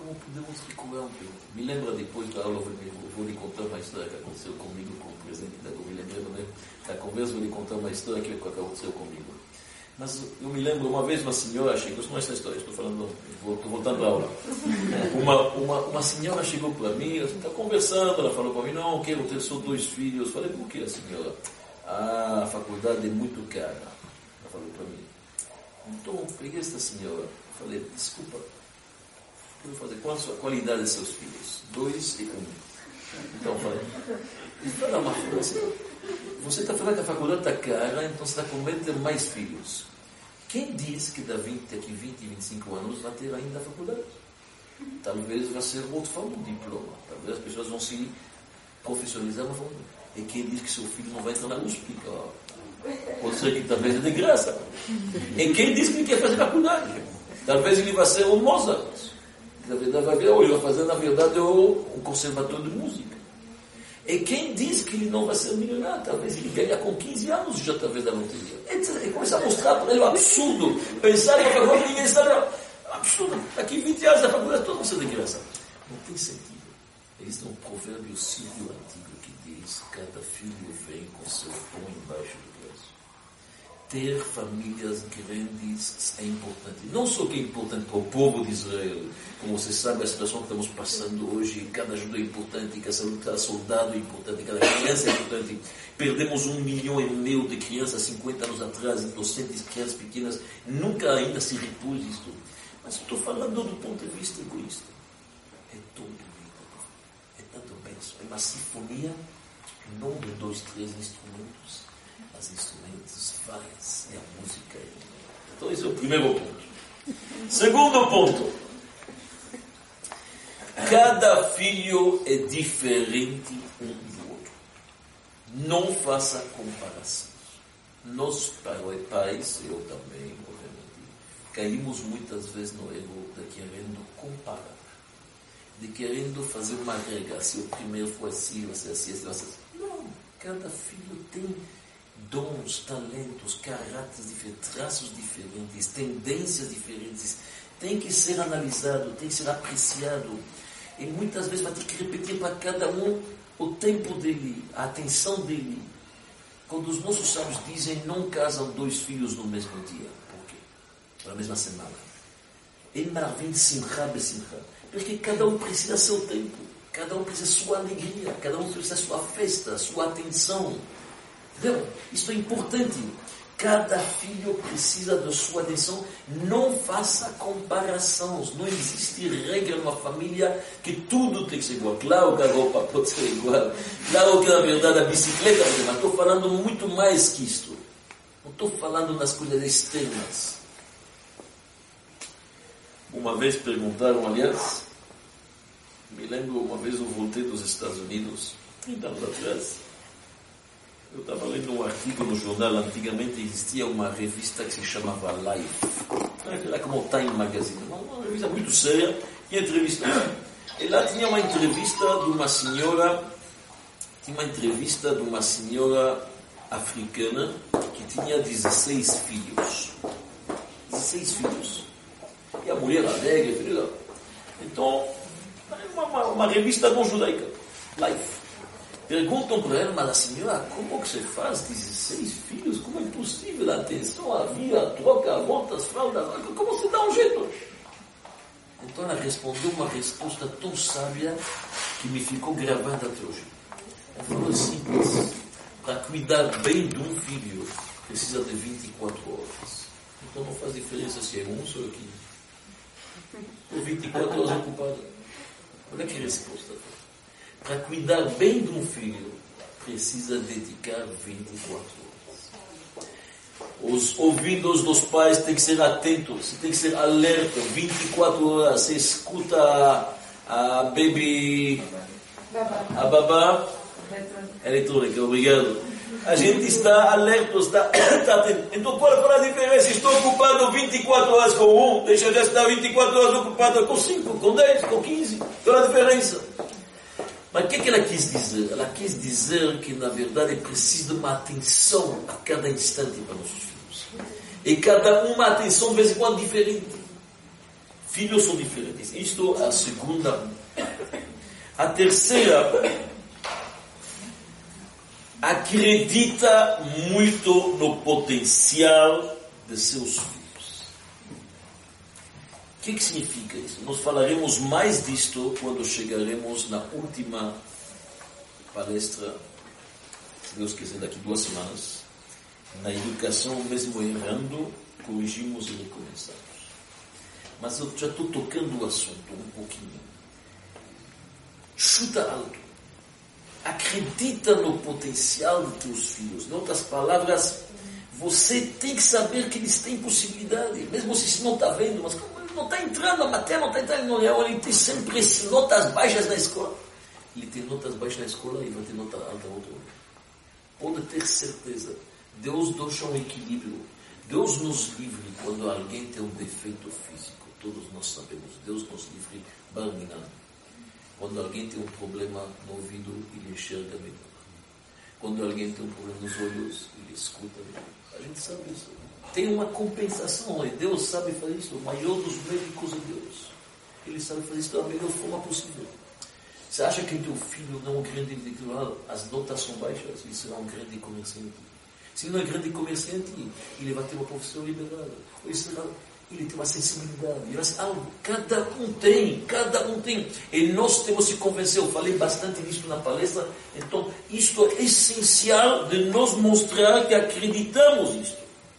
como podemos recuar um pouco? Me lembra depois da aula, eu vou lhe contar uma história que aconteceu comigo com o presidente da Convenção. Me lembrei da conversa, vou lhe contar uma história que aconteceu comigo. Mas eu me lembro, uma vez uma senhora chegou, não é essa história, estou falando, estou voltando à aula. Uma, uma, uma senhora chegou para mim, está conversando, ela falou para mim, não, quero ter só dois filhos. Eu falei, por que a senhora? Ah, a faculdade é muito cara. Ela falou para mim. Então, eu peguei esta senhora, falei, desculpa, o que eu vou fazer? Qual a sua qualidade de seus filhos? Dois e um. Então, eu falei, fala uma coisa. Você está falando que a faculdade está cara, então você está com medo de ter mais filhos. Quem diz que daqui a vinte, vinte e cinco anos vai ter ainda a faculdade? Talvez vai ser outro falando de diploma. Talvez as pessoas vão se profissionalizar no fundo. E quem diz que seu filho não vai entrar na U S P? Pode ser que talvez é de graça. E quem diz que ele quer fazer faculdade? Talvez ele vai ser um Mozart. Na verdade, vai ver, ou ele vai fazer, na verdade, um conservatório de música. E quem diz que ele não vai ser milionário? Talvez ele ganha com quinze anos já, talvez, da loteria. Ele começa a mostrar para ele o absurdo. Pensar que a faculdade ninguém sabe. Absurdo. Daqui vinte anos a faculdade toda vai ser de graça. Não tem sentido. Existe um provérbio sírio antigo que diz: cada filho vem com seu pão embaixo do braço. Ter famílias grandes é importante. Não só que é importante para o povo de Israel, como você sabe, a situação que estamos passando hoje, cada ajuda é importante, cada soldado é importante, cada criança é importante. Perdemos um milhão e meio de crianças cinquenta anos atrás, inocentes, crianças pequenas, nunca ainda se repôs isto. Mas estou falando do ponto de vista egoísta. É tudo lindo, é tanto benção. É uma sinfonia, não de dois, três instrumentos, mas instrumentos vários, e a música é linda. Então esse é o primeiro ponto. Segundo ponto. Cada filho é diferente um do outro. Não faça comparações. Nós, pais, eu também, obviamente, caímos muitas vezes no erro de querendo comparar. De querendo fazer uma regra. Se o primeiro foi assim, você assim, assim, assim. Não. Cada filho tem dons, talentos, caráteres diferentes, traços diferentes, tendências diferentes. Tem que ser analisado, tem que ser apreciado. E muitas vezes vai ter que repetir para cada um o tempo dele, a atenção dele. Quando os nossos sábios dizem não casam dois filhos no mesmo dia. Por quê? Na mesma semana. Em Marvin Simcha Besimcha. Porque cada um precisa seu tempo. Cada um precisa sua alegria. Cada um precisa sua festa, sua atenção. Entendeu? Isso é importante. Cada filho precisa da sua atenção. Não faça comparações. Não existe regra numa família que tudo tem que ser igual. Claro que a roupa pode ser igual. Claro que, na verdade, a bicicleta, mas estou falando muito mais que isto. Não estou falando nas coisas externas. Uma vez perguntaram, aliás, me lembro, uma vez eu voltei dos Estados Unidos, trinta anos atrás. Eu estava lendo um artigo no jornal. Antigamente existia uma revista que se chamava Life. Era como Time Magazine. Uma, uma revista muito séria. Tinha entrevista. E lá tinha uma entrevista de uma senhora, tinha uma entrevista de uma senhora africana que tinha dezesseis filhos. dezesseis filhos. E a mulher alegre, filha. Então, uma, uma, uma revista não judaica. Life. Perguntam para ela, mas a senhora, como que você faz dezesseis filhos? Como é possível? A atenção, a vida, a troca, a volta, as fraldas, como você dá um jeito? Então ela respondeu uma resposta tão sábia que me ficou gravada até hoje. Ela falou simples: para cuidar bem de um filho, precisa de vinte e quatro horas. Então não faz diferença se é um ou quinze. Por vinte e quatro horas ocupada. Olha que resposta. Para cuidar bem de um filho, precisa dedicar vinte e quatro horas. Os ouvidos dos pais têm que ser atentos, você tem que ser alerta. vinte e quatro horas, você escuta a, a baby, a babá eletrônica, obrigado. A gente está alerta, está, está atento. Então qual é a diferença? Estou ocupado vinte e quatro horas com um, deixa eu já estar vinte e quatro horas ocupado com cinco, com dez, com quinze. Qual é a diferença? Mas o que, que ela quis dizer? Ela quis dizer que, na verdade, é preciso de uma atenção a cada instante para nossos filhos. E cada uma atenção, de vez em quando, diferente. Filhos são diferentes. Isto é a segunda. A terceira, acredita muito no potencial de seus filhos. O que, que significa isso? Nós falaremos mais disto quando chegaremos na última palestra, se Deus quiser, daqui duas semanas, na educação, mesmo errando, corrigimos e recomeçamos. Mas eu já estou tocando o assunto um pouquinho. Chuta alto. Acredita no potencial de teus filhos. Em outras palavras, você tem que saber que eles têm possibilidade. Mesmo se você não está vendo, mas como ele não está entrando, a matéria não está entrando no leão, ele tem sempre notas baixas na escola. Ele tem notas baixas na escola e vai ter nota alta no outro. Pode ter certeza. Deus deixa um equilíbrio. Deus nos livre quando alguém tem um defeito físico. Todos nós sabemos. Deus nos livre, barminando. Quando alguém tem um problema no ouvido, ele enxerga melhor. Quando alguém tem um problema nos olhos, ele escuta melhor. A gente sabe isso. Tem uma compensação. E Deus sabe fazer isso. O maior dos médicos é Deus. Ele sabe fazer isso da melhor forma possível. Você acha que teu filho não é um grande intelectual? As notas são baixas, ele será um grande comerciante. Se ele não é grande comerciante, ele vai ter uma profissão liberada. Ou ele será... Ele tem uma sensibilidade, ele vai ser algo. Cada um tem, cada um tem. E nós temos que se convencer. Eu falei bastante disso na palestra. Então, isto é essencial de nós mostrar que acreditamos nisto.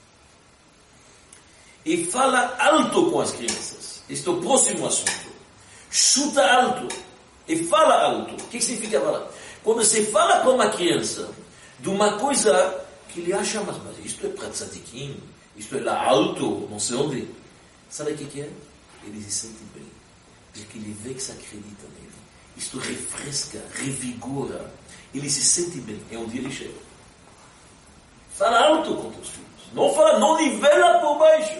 E fala alto com as crianças. Este é o próximo assunto. Chuta alto. E fala alto. O que significa falar? Quando você fala com uma criança de uma coisa que ele acha, mas, mas isto é para tzadikim, isto é lá alto, não sei onde. Sabe o que é? Ele se sente bem. Porque ele vê que se acredita nele. Isto refresca, revigora. Ele se sente bem. É onde ele chega. Fala alto com teus filhos. Não fala, não nivela por baixo.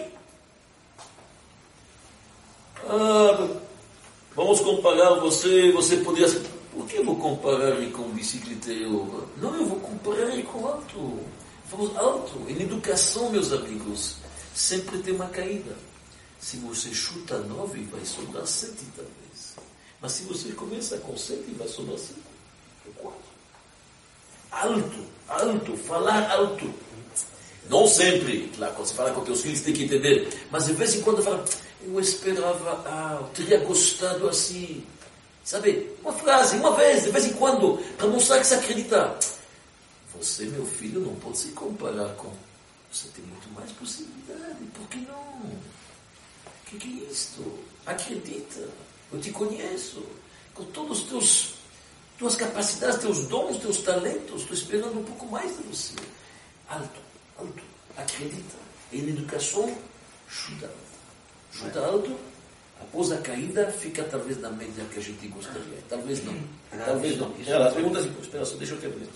Ah, vamos comparar você, você poderia... Por que eu vou comparar ele com bicicleteiro? Não, eu vou comparar ele com alto. Vamos alto. Em educação, meus amigos, sempre tem uma caída. Se você chuta nove, vai sobrar sete talvez. Mas se você começa com sete, vai sobrar cinco ou quatro. Alto, alto, falar alto. Não sempre, claro, quando você fala com teus filhos, tem que entender. Mas de vez em quando fala, eu esperava, ah, eu teria gostado assim. Sabe, uma frase, uma vez, de vez em quando, para mostrar que você acredita. Você, meu filho, não pode se comparar com... Você tem muito mais possibilidade, por que não? O que, que é isto? Acredita, eu te conheço, com todos os teus tuas capacidades, teus dons, teus talentos, estou esperando um pouco mais de você. Alto, alto, acredita. E na educação, chuta alto. Chuta alto, após a caída, fica talvez na média que a gente gostaria. Talvez não, talvez não. As perguntas, espera só, deixa eu terminar.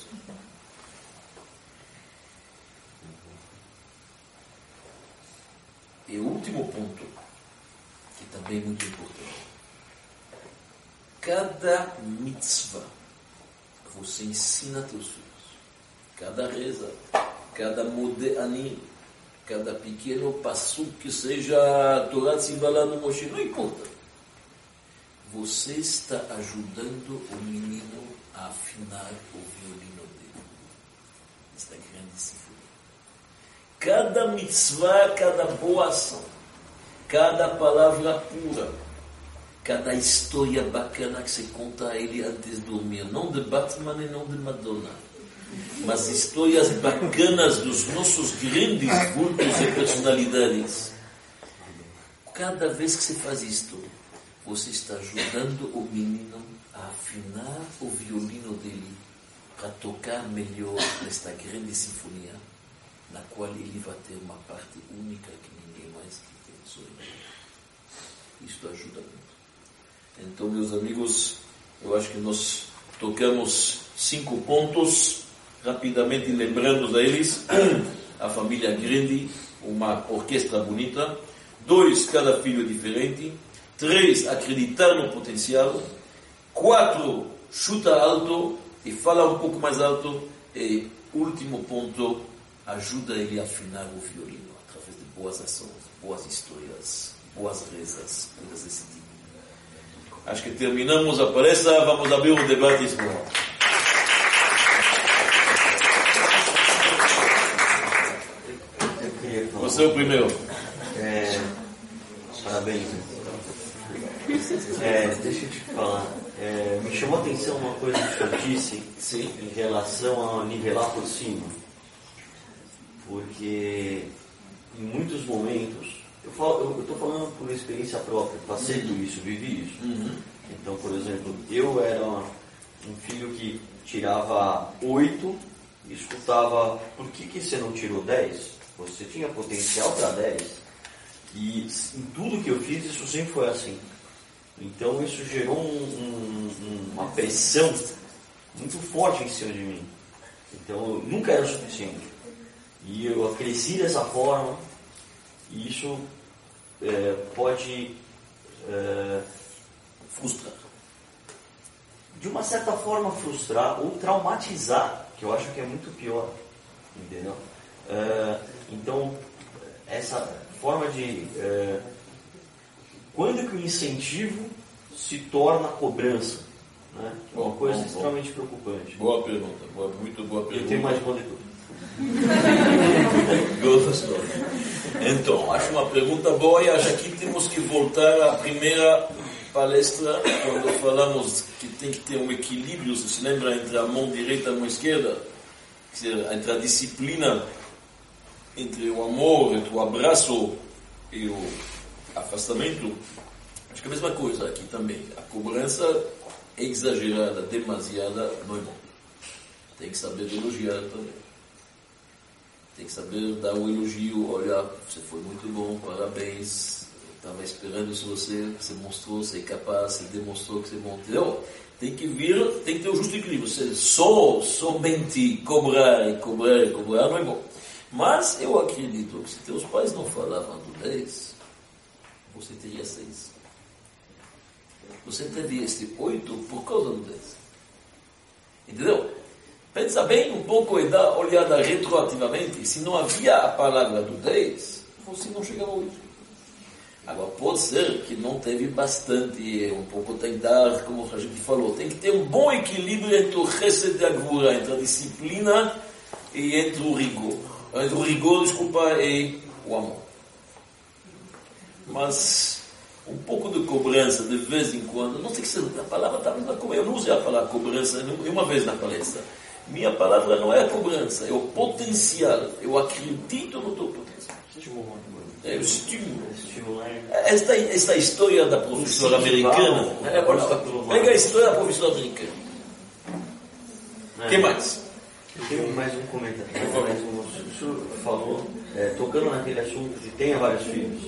E o último ponto, que também é muito importante. Cada mitzvah você ensina a teus filhos. Cada reza, cada modeani, cada pequeno passo que seja Torah Tzivala no Moshe, não importa. Você está ajudando o menino a afinar o violino dele. Esta grande sinfonia. Cada mitzvah, cada boa ação, cada palavra pura, cada história bacana que se conta a ele antes de dormir, não de Batman e não de Madonna, mas histórias bacanas dos nossos grandes vultos e personalidades. Cada vez que você faz isto, você está ajudando o menino a afinar o violino dele para tocar melhor nesta grande sinfonia, na qual ele vai ter uma parte única que ninguém mais tem, só ele. Isto ajuda muito. Então, meus amigos, eu acho que nós tocamos cinco pontos, rapidamente lembrando a eles. A família grande, uma orquestra bonita. Dois, cada filho diferente. Três, acreditar no potencial. Quatro, chuta alto e fala um pouco mais alto. E último ponto, ajuda ele a afinar o violino através de boas ações, boas histórias, boas rezas, coisas desse tipo. Acho que terminamos a palestra, vamos abrir um debate escolar. Você é o primeiro. É, parabéns. É, deixa eu te falar. É, me chamou a atenção uma coisa que eu disse Sim. em relação a nivelar por cima. Porque em muitos momentos, eu estou falando por experiência própria, passei por isso, vivi isso. Uhum. Então, por exemplo, eu era um filho que tirava oito e escutava, por que, que você não tirou dez? Você tinha potencial para dez. E em tudo que eu fiz, isso sempre foi assim. Então isso gerou um, um, uma pressão muito forte em cima de mim. Então eu nunca era o suficiente. E eu cresci dessa forma, e isso é, pode é, frustrar. De uma certa forma frustrar ou traumatizar, que eu acho que é muito pior. Entendeu? É, então, essa forma de... É, quando que o incentivo se torna cobrança? Né? É uma bom, coisa bom, extremamente bom. preocupante. Boa pergunta, boa, muito boa pergunta. Eu tenho mais bom de tudo. Gostou. Então, acho uma pergunta boa e acho que temos que voltar à primeira palestra, quando falamos que tem que ter um equilíbrio, você se lembra, entre a mão direita e a mão esquerda? Quer dizer, entre a disciplina, entre o amor, entre o abraço e o afastamento. Acho que é a mesma coisa aqui também. A cobrança exagerada, demasiada, não é bom. Tem que saber elogiar também. Tem que saber dar o elogio. Olha, você foi muito bom, parabéns. Estava esperando isso você, você mostrou, você é capaz, você demonstrou que você é bom. Entendeu? Tem que vir, tem que ter o justo equilíbrio. Você só, somente cobrar e cobrar e cobrar não é bom. Mas eu acredito que se teus pais não falavam do dez, você teria seis. Você teve este oito por causa do dez. Entendeu? Pensa bem um pouco e dá olhada retroativamente. Se não havia a palavra do dez, você não chegava ao oito. Agora, pode ser que não teve bastante, um pouco tentar, como a gente falou. Tem que ter um bom equilíbrio entre o chesed e a gvura, entre a disciplina e entre o rigor. Entre o rigor, desculpa, e o amor. Mas um pouco de cobrança de vez em quando, não tem que ser, a palavra está mesmo como eu não usei a palavra cobrança uma vez na palestra. Minha palavra não é a cobrança, é o potencial. Eu acredito no teu potencial. É o estímulo. Esta, esta história da professora americana, é, pega a história da professora americana. O é. que mais? Eu tenho mais um comentário. Mais um, o senhor falou, é, tocando naquele assunto de tenha vários filhos.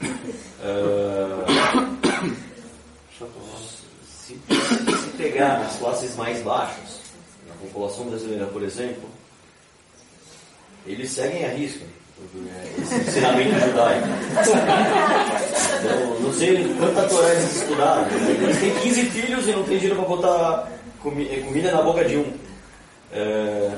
Uh, se, se pegar nas classes mais baixas, na população brasileira, por exemplo, eles seguem a risca esse ensinamento judaico. Então, não sei quanta Torá eles estudaram. Eles têm quinze filhos e não tem dinheiro para botar comi- comida na boca de um. É,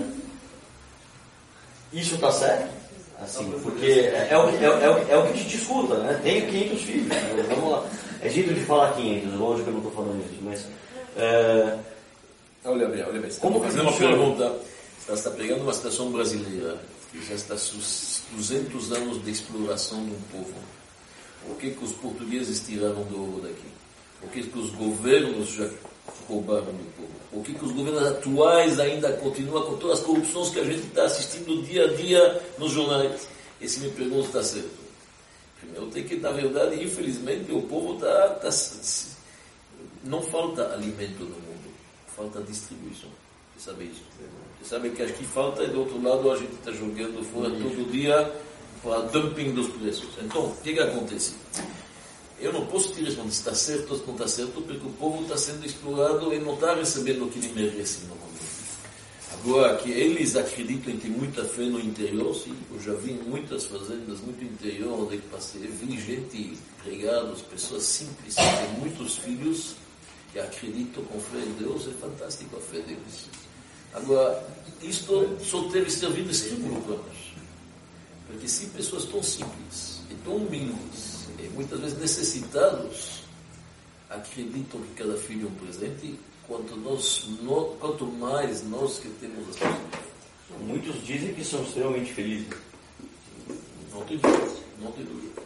isso está certo? Assim, porque é, é, o, é, é, o, é o que a gente escuta, né? Tenho quinhentos filhos. Vamos lá. É jeito de falar quinhentos, lógico que eu não estou falando isso, mas... É, olha bem, olha bem. Você está fazendo uma pergunta. Você está pegando uma situação brasileira que já está duzentos anos de exploração de um povo. O que que os portugueses tiraram do ouro daqui? O que que os governos já roubaram do povo? O que que os governos atuais ainda continuam com todas as corrupções que a gente está assistindo dia a dia nos jornais? Esse me pergunta está certo. Primeiro tem que, na verdade, infelizmente, o povo está... está não falta alimento no mundo, falta distribuição. Você sabe isso? Você sabe que aqui falta e do outro lado a gente está jogando fora todo dia para dumping dos preços. Então, o que que acontece? Eu não posso te responder se está certo ou se não está certo, porque o povo está sendo explorado e não está recebendo o que ele merece no momento. Agora, que eles acreditam em ter muita fé no interior, sim, eu já vi muitas fazendas, muito interior, onde passei, vi gente, empregados, pessoas simples, que têm muitos filhos, que acreditam com fé em Deus, é fantástico a fé deles. Agora, isto só deve servir de estímulo para nós. Porque se pessoas tão simples e tão humildes e muitas vezes necessitados acreditam que cada filho é um presente, quanto, nós, no, quanto mais nós que temos as pessoas. Muitos dizem que são extremamente felizes. Não tem dúvida, não tem dúvida.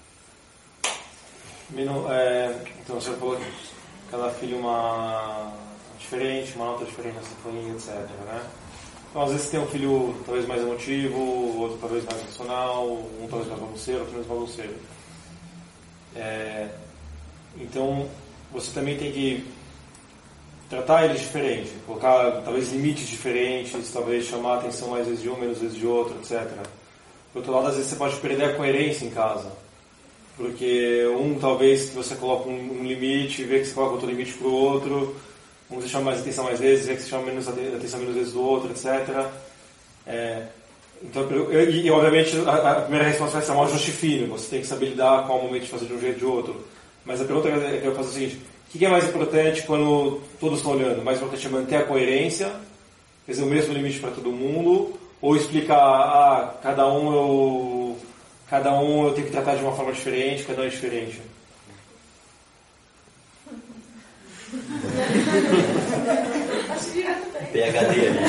Mino, é, então você falou que cada filho uma diferente, uma nota diferente na sinfonia, etcétera, né? Então às vezes tem um filho talvez mais emotivo, outro talvez mais racional, um talvez mais bagunceiro, outro menos bagunceiro. É, então você também tem que tratar eles diferente, colocar talvez limites diferentes, talvez chamar a atenção mais vezes de um, menos vezes de outro, etcétera. Por outro lado, às vezes você pode perder a coerência em casa. Porque um, talvez, você coloca um, um limite, vê que você coloca outro limite para o outro, um você chama mais atenção mais vezes, vê que você chama menos atenção menos vezes do outro, etcétera. É, então, eu, e, obviamente, a, a primeira resposta vai ser um ajuste fino, você tem que saber lidar com o momento de fazer de um jeito ou de outro. Mas a pergunta que eu faço é a seguinte: o que é mais importante quando todos estão olhando? Mais importante é manter a coerência, quer dizer, o mesmo limite para todo mundo, ou explicar, ah, cada um eu... Cada um eu tenho que tratar de uma forma diferente, cada um é diferente. P H D ali.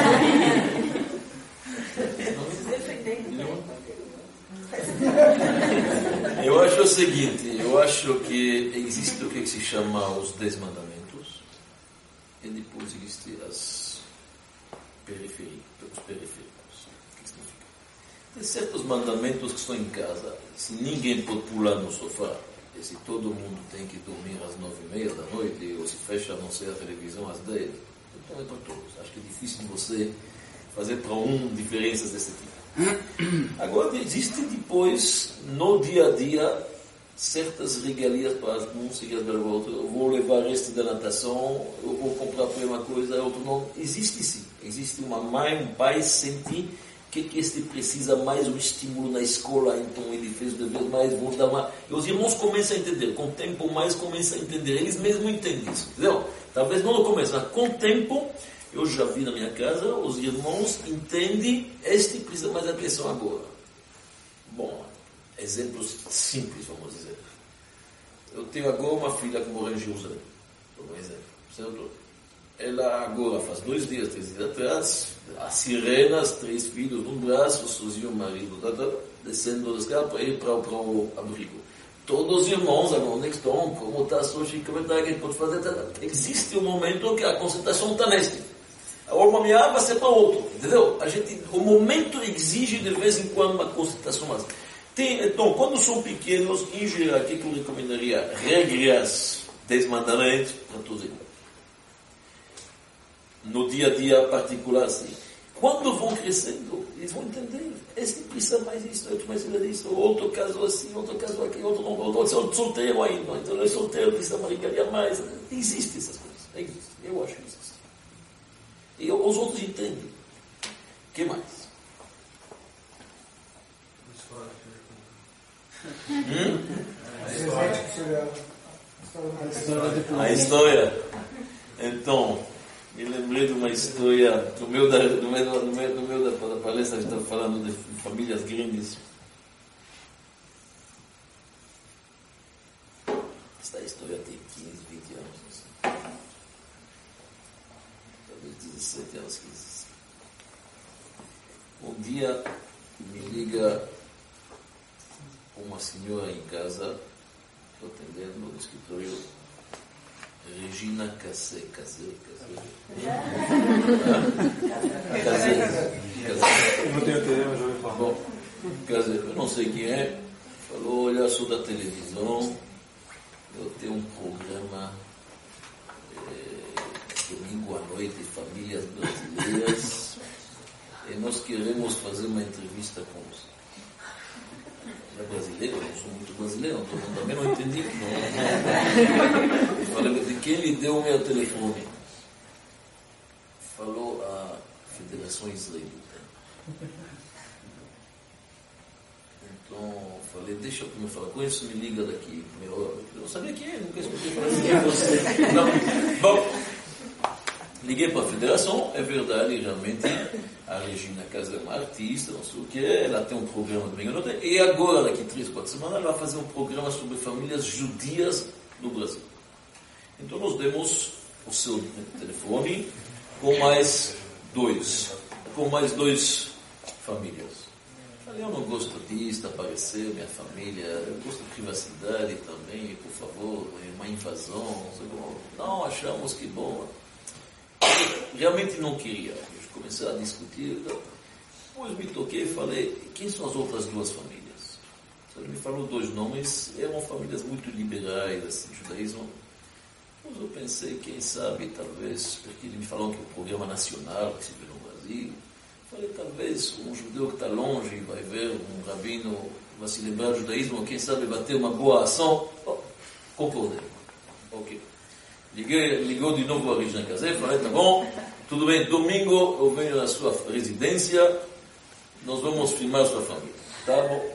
Eu acho o seguinte, eu acho que existe o que se chama os dez mandamentos e depois existe as periferias, os periféricos. Tem certos mandamentos que estão em casa. Se ninguém pode pular no sofá, e se todo mundo tem que dormir às nove e meia da noite, ou se fecha a não ser a televisão às dez, então é para todos. Acho que é difícil você fazer para um diferenças desse tipo. Agora, existe depois, no dia a dia, certas regalias para as músicas para o outro. Eu vou levar este da natação, eu vou comprar a mesma coisa, outro não. Existe sim. Existe uma mãe, um pai sente que que este precisa mais um estímulo na escola, então ele fez o dever mais, vou dar uma... E os irmãos começam a entender, com o tempo mais começam a entender, eles mesmos entendem isso, entendeu? Talvez não no começo, mas com o tempo, eu já vi na minha casa, os irmãos entendem, este precisa mais atenção agora. Bom, exemplos simples, vamos dizer. Eu tenho agora uma filha que mora em Jerusalém, por exemplo, certo? Ela agora faz dois dias, três dias atrás, as sirenas, três filhos num braço, sozinho o marido, tá, tá, descendo das escadas para ir para, para o abrigo. Todos os irmãos agora onde estão, como está a sua chica, como é que pode fazer, tá, tá. Existe um momento que a concentração está neste. A alma me vai ser para outro, entendeu? A gente, o momento exige de vez em quando uma concentração mais. Tem, então, quando são pequenos, em geral, o que eu recomendaria? Regras, dez mandamentos para todos eles. No dia a dia particular, assim. Quando vão crescendo, eles vão entender. Esse precisa mais isso, outro mais isso, outro caso assim, outro caso aqui, outro não, outro, outro solteiro ainda, então ele é solteiro, precisa uma regalia mais. Existem essas coisas, existe. Eu acho que existe. E os outros entendem. O que mais? Hum? A história. Então, me lembrei de uma história, no meio da, no meio, no meio, no meio da, da palestra, a gente estava falando de famílias grandes. Esta história tem quinze, vinte anos, não sei. Talvez dezessete anos, quinze. Um dia me liga uma senhora em casa, estou atendendo no escritório, Regina Cassé, Cassé, Cassé. Cassé. Eu não tenho tempo, mas já ouvi falar. Bom, Cassé, eu não sei quem é, falou, olha, sou da televisão, eu tenho um programa é, domingo à noite, famílias brasileiras, e nós queremos fazer uma entrevista com você. É brasileiro, eu não sou muito brasileiro, eu também não entendi. Não. Eu falei, de quem lhe deu o meu telefone? Falou a Federação Israelita. Então, eu falei, deixa eu me falar com isso, me liga daqui. Eu não sabia quem é, nunca escutei falar assim, é você. Não. Bom, liguei para a Federação, é verdade, realmente. a Regina Casé é uma artista, não sei o que, ela tem um programa domingo à noite, e agora, daqui três, quatro semanas, ela vai fazer um programa sobre famílias judias no Brasil. Então nós demos o seu telefone com mais dois, com mais dois famílias. Eu não gosto disso, aparecer, minha família, eu gosto de privacidade também, por favor, uma invasão, não achamos que bom. Eu realmente não queria, eu comecei a discutir, depois me toquei e falei, quem são as outras duas famílias? Ele me falou dois nomes, eram famílias muito liberais, assim, judaísmo. Depois eu pensei, quem sabe, talvez, porque ele me falou que o programa nacional que se vê no Brasil, falei, talvez um judeu que está longe vai ver um rabino, vai se lembrar do judaísmo, quem sabe vai ter uma boa ação. Oh, concordei. Ok. Liguei, ligou de novo a Regina Casé, falei, tá bom, tudo bem, domingo eu venho na sua residência, nós vamos filmar a sua família. Tá bom.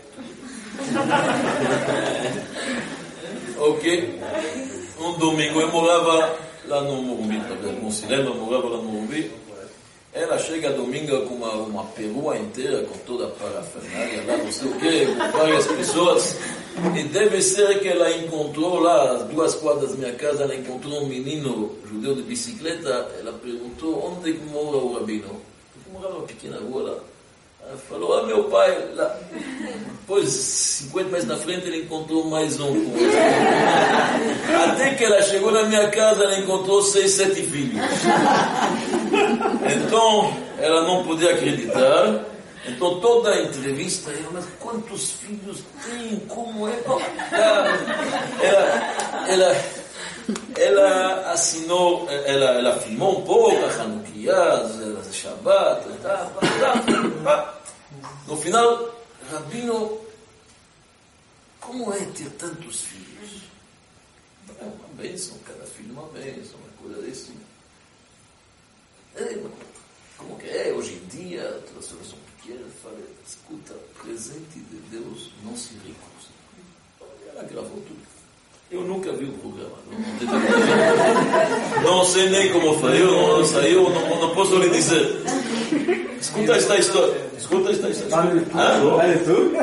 Ok. Um domingo eu morava lá no Morumbi, não se lembra, eu morava lá no Morumbi. Ela chega domingo com uma, uma perua inteira, com toda a parafernália lá, não sei o quê, com várias pessoas. E deve ser que ela encontrou lá, às duas quadras da minha casa, ela encontrou um menino judeu de bicicleta. Ela perguntou, onde que mora o rabino? Porque morava numa pequena rua lá. Ela falou, ah, meu pai, lá. Depois, cinquenta metros na frente, ele encontrou mais um. Até que ela chegou na minha casa, ela encontrou seis, sete filhos. Então, ela não podia acreditar. Então, toda a entrevista, ela, mas quantos filhos tem? Como é? Ela, ela, ela assinou, ela, ela filmou um pouco a Hanukkah, a Shabbat, tá, tá, tá. No final, Rabino, como é ter tantos filhos? É uma bênção, cada filho é uma bênção, uma coisa assim. É, como que é? Hoje em dia, todas as pessoas são pequenas, falei, escuta, presente de Deus não se recusa. Ela gravou tudo. Eu nunca vi o programa. Não, não sei nem como saiu, não saiu, não, não posso lhe dizer. Escuta esta história. Escuta esta história. Ah, é tu?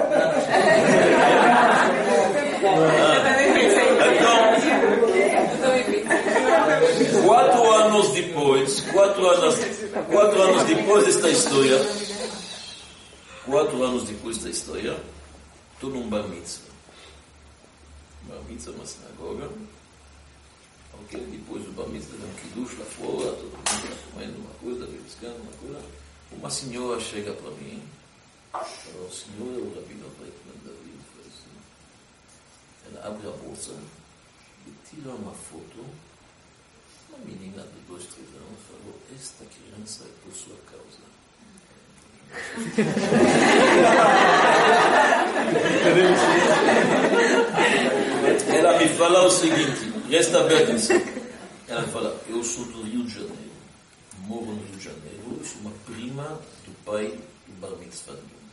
Então, quatro anos depois, quatro anos, quatro anos depois desta história, quatro anos depois desta história, estou num bar mitzvah. Bar mitzvah, uma sinagoga. Ok, depois do bar mitzvah, um kiddush lá fora, todo mundo está comendo uma coisa, beliscando uma coisa. Uma senhora chega para mim, fala, o senhor é o rabino Breitman David. Ela abre a bolsa e tira uma foto. Uma menina de dois, três anos falou, esta criança é por sua causa. Ela me fala o seguinte, resta aberto isso. Ela fala, eu sou do Rio de Janeiro, moro no Rio de Janeiro, sou uma prima do pai do bar mitzvah.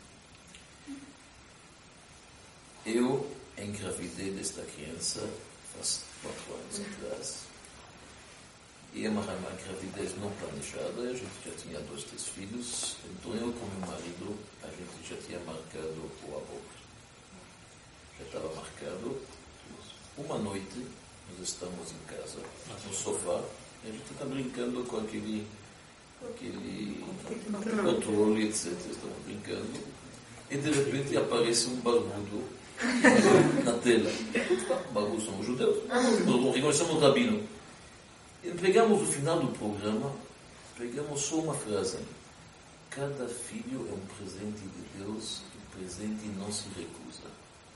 Eu engravidei desta criança faz quatro anos atrás. E é uma, uma gravidez não planejada, a gente já tinha dois, três filhos, então eu com meu marido, a gente já tinha marcado o aborto. Já estava marcado. Uma noite, nós estamos em casa, no sofá, e a gente está brincando com aquele, com aquele controle, etcétera. Estamos brincando, e de repente aparece um barbudo na tela. Barbudos são os judeus, nós reconhecemos o rabino. E pegamos o final do programa, pegamos só uma frase. Cada filho é um presente de Deus, e o presente não se recusa.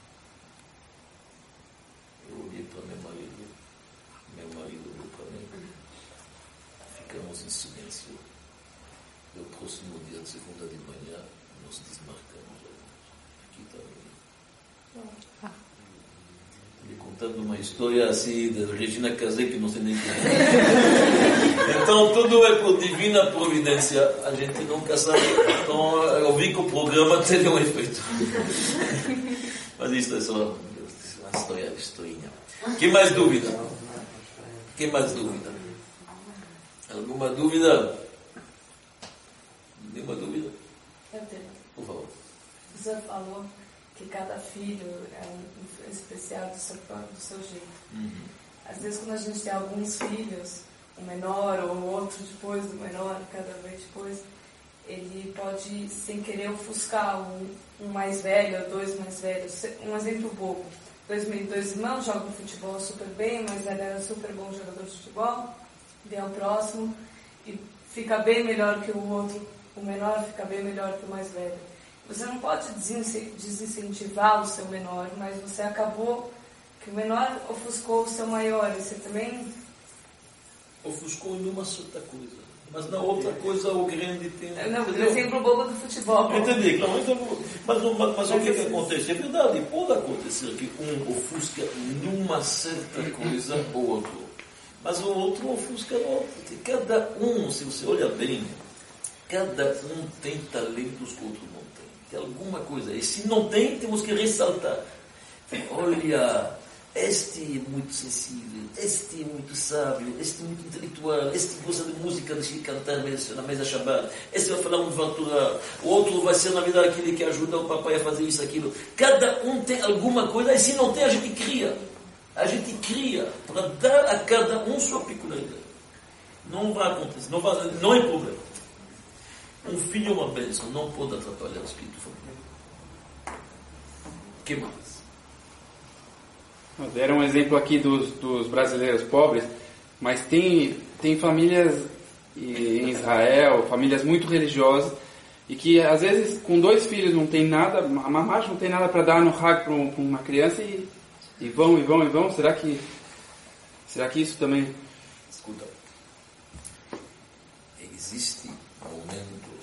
Eu olhei para meu marido, meu marido olhou para mim, ficamos em silêncio. No próximo dia de segunda de manhã, nós desmarcamos. Aqui está ele. Ele contando uma história assim de Regina Casé que não sei nem quem é. Então tudo é por divina providência, a gente nunca sabe. Então eu vi que o programa teve um efeito. Mas isso é só uma história, historinha. Que mais dúvida? Que mais dúvida? Alguma dúvida? Nenhuma dúvida? professor falou que cada filho é um especial do seu, do seu jeito. Uhum. Às vezes, quando a gente tem alguns filhos, um menor ou outro depois do menor, cada vez depois, ele pode, sem querer, ofuscar um, um mais velho ou dois mais velhos. Um exemplo bobo. Dois, dois irmãos jogam futebol super bem, o mais velho era super bom jogador de futebol, vem ao próximo e fica bem melhor que o outro, o menor fica bem melhor que o mais velho. Você não pode desincentivar o seu menor, mas você acabou que o menor ofuscou o seu maior, e você também... Ofuscou em uma certa coisa, mas na outra coisa o grande tem... Não, por exemplo, o bobo do futebol. Entendi, não, então, mas, mas, mas o que, que acontece? É verdade, pode acontecer que um ofusca numa certa coisa ou outro, mas o outro ofusca no outro. Cada um, se você olha bem, cada um tem talentos que o outro não tem. Tem alguma coisa. E se não tem, temos que ressaltar. Olha, este é muito sensível, este é muito sábio, este é muito intelectual, este gosta de música, de cantar na mesa Shabbat, este vai falar um Torá, o outro vai ser, na verdade, aquele que ajuda o papai a fazer isso, aquilo. Cada um tem alguma coisa, e se não tem, a gente cria. A gente cria para dar a cada um sua peculiaridade. Não vai acontecer, não, vai, não é problema. Um filho é uma bênção, não pode atrapalhar o espírito familiar. O que mais? Deram um exemplo aqui dos, dos brasileiros pobres, mas tem, tem famílias em Israel, famílias muito religiosas, e que às vezes com dois filhos não tem nada, a mamãe não tem nada para dar no Hag para uma criança e, e vão, e vão, e vão. Será que, será que isso também... Escuta, existem momentos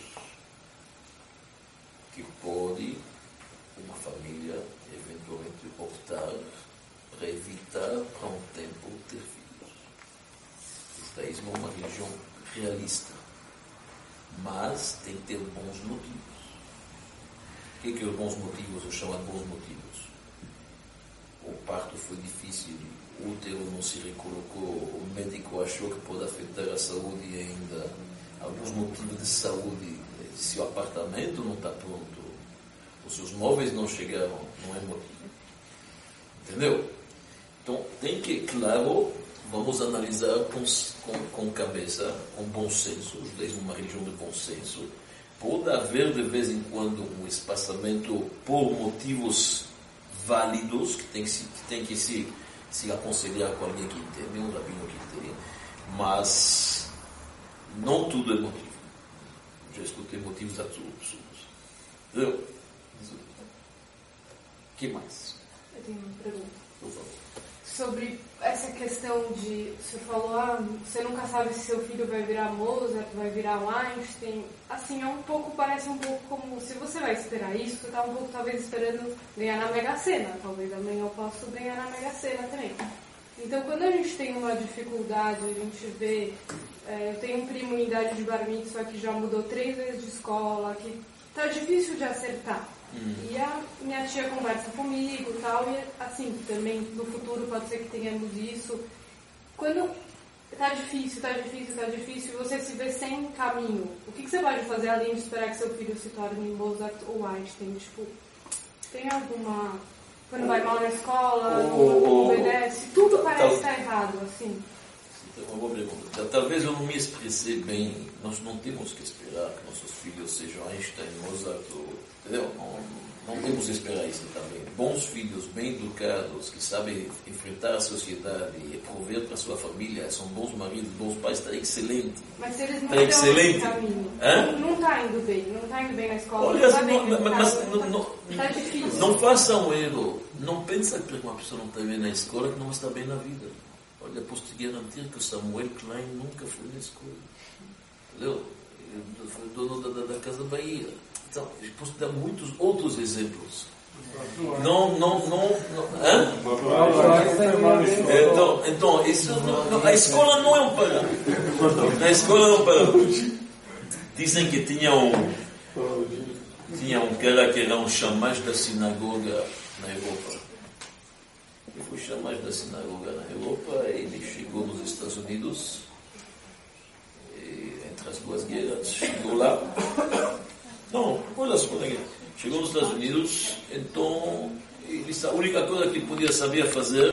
que pode uma família eventualmente optar para evitar para um tempo ter filhos. O judaísmo é uma religião realista, mas tem que ter bons motivos. O que é que os bons motivos, eu chamo de bons motivos? O parto foi difícil, o útero não se recolocou, o médico achou que pode afetar a saúde e ainda alguns motivos de saúde, se o apartamento não está pronto, os seus móveis não chegaram, não é motivo. Entendeu? Então, tem que, claro, vamos analisar com, com, com cabeça, com bom senso, o judaísmo é uma religião de bom senso. Pode haver, de vez em quando, um espaçamento por motivos válidos, que tem que se, que tem que se, se aconselhar com alguém que entende, um rabino que entende, mas não tudo é motivo. Já escutei motivos absurdos. Entendeu? O que mais? Eu tenho uma pergunta. Por favor. Sobre essa questão de, você falou, ah, você nunca sabe se seu filho vai virar Mozart, vai virar um Einstein. Assim, é um pouco, parece um pouco como, se você vai esperar isso, você está um pouco talvez esperando ganhar na Mega Sena. Talvez amanhã eu possa ganhar na Mega Sena também. Então, quando a gente tem uma dificuldade, a gente vê, é, eu tenho um primo em idade de bar mitzvah que já mudou três vezes de escola, que tá difícil de acertar. Hum. E a minha tia conversa comigo e tal, e assim, também no futuro pode ser que tenhamos isso. Quando tá difícil, tá difícil, tá difícil, e você se vê sem caminho, o que, que você pode fazer além de esperar que seu filho se torne Mozart ou Einstein? Tipo, tem alguma... Quando vai mal na escola, não obedece, tudo parece estar errado, assim. É uma boa pergunta. Talvez eu não me expressei bem. Nós não temos que esperar que nossos filhos sejam Einstein, Mozart, ou, entendeu? Não, não temos que esperar isso também. Bons filhos, bem educados, que sabem enfrentar a sociedade e prover para a sua família, são bons maridos, bons pais, está excelente. Mas se eles não está excelente. Caminho, Hã? não está indo bem, não está indo bem na escola. Olha, não está não, bem, mas tá, não, não, tá difícil. Não faça um erro. Não pensa que uma pessoa não está bem na escola que não está bem na vida. Olha, posso te garantir que o Samuel Klein nunca foi na escola. Entendeu? Ele foi dono da, da, da Casa Bahia. Então, eu posso dar muitos outros exemplos. Não, não, não. não hã? Então, então isso, não, não, a escola não é um parâmetro. A escola não é um parâmetro. Dizem que tinha um, tinha um cara que era um chamaz da sinagoga na Europa. Ele foi chamaz da sinagoga na Europa, ele chegou nos Estados Unidos, e, entre as duas guerras, chegou lá. Não, olha só, Chegou nos Estados Unidos, então ele, a única coisa que podia saber fazer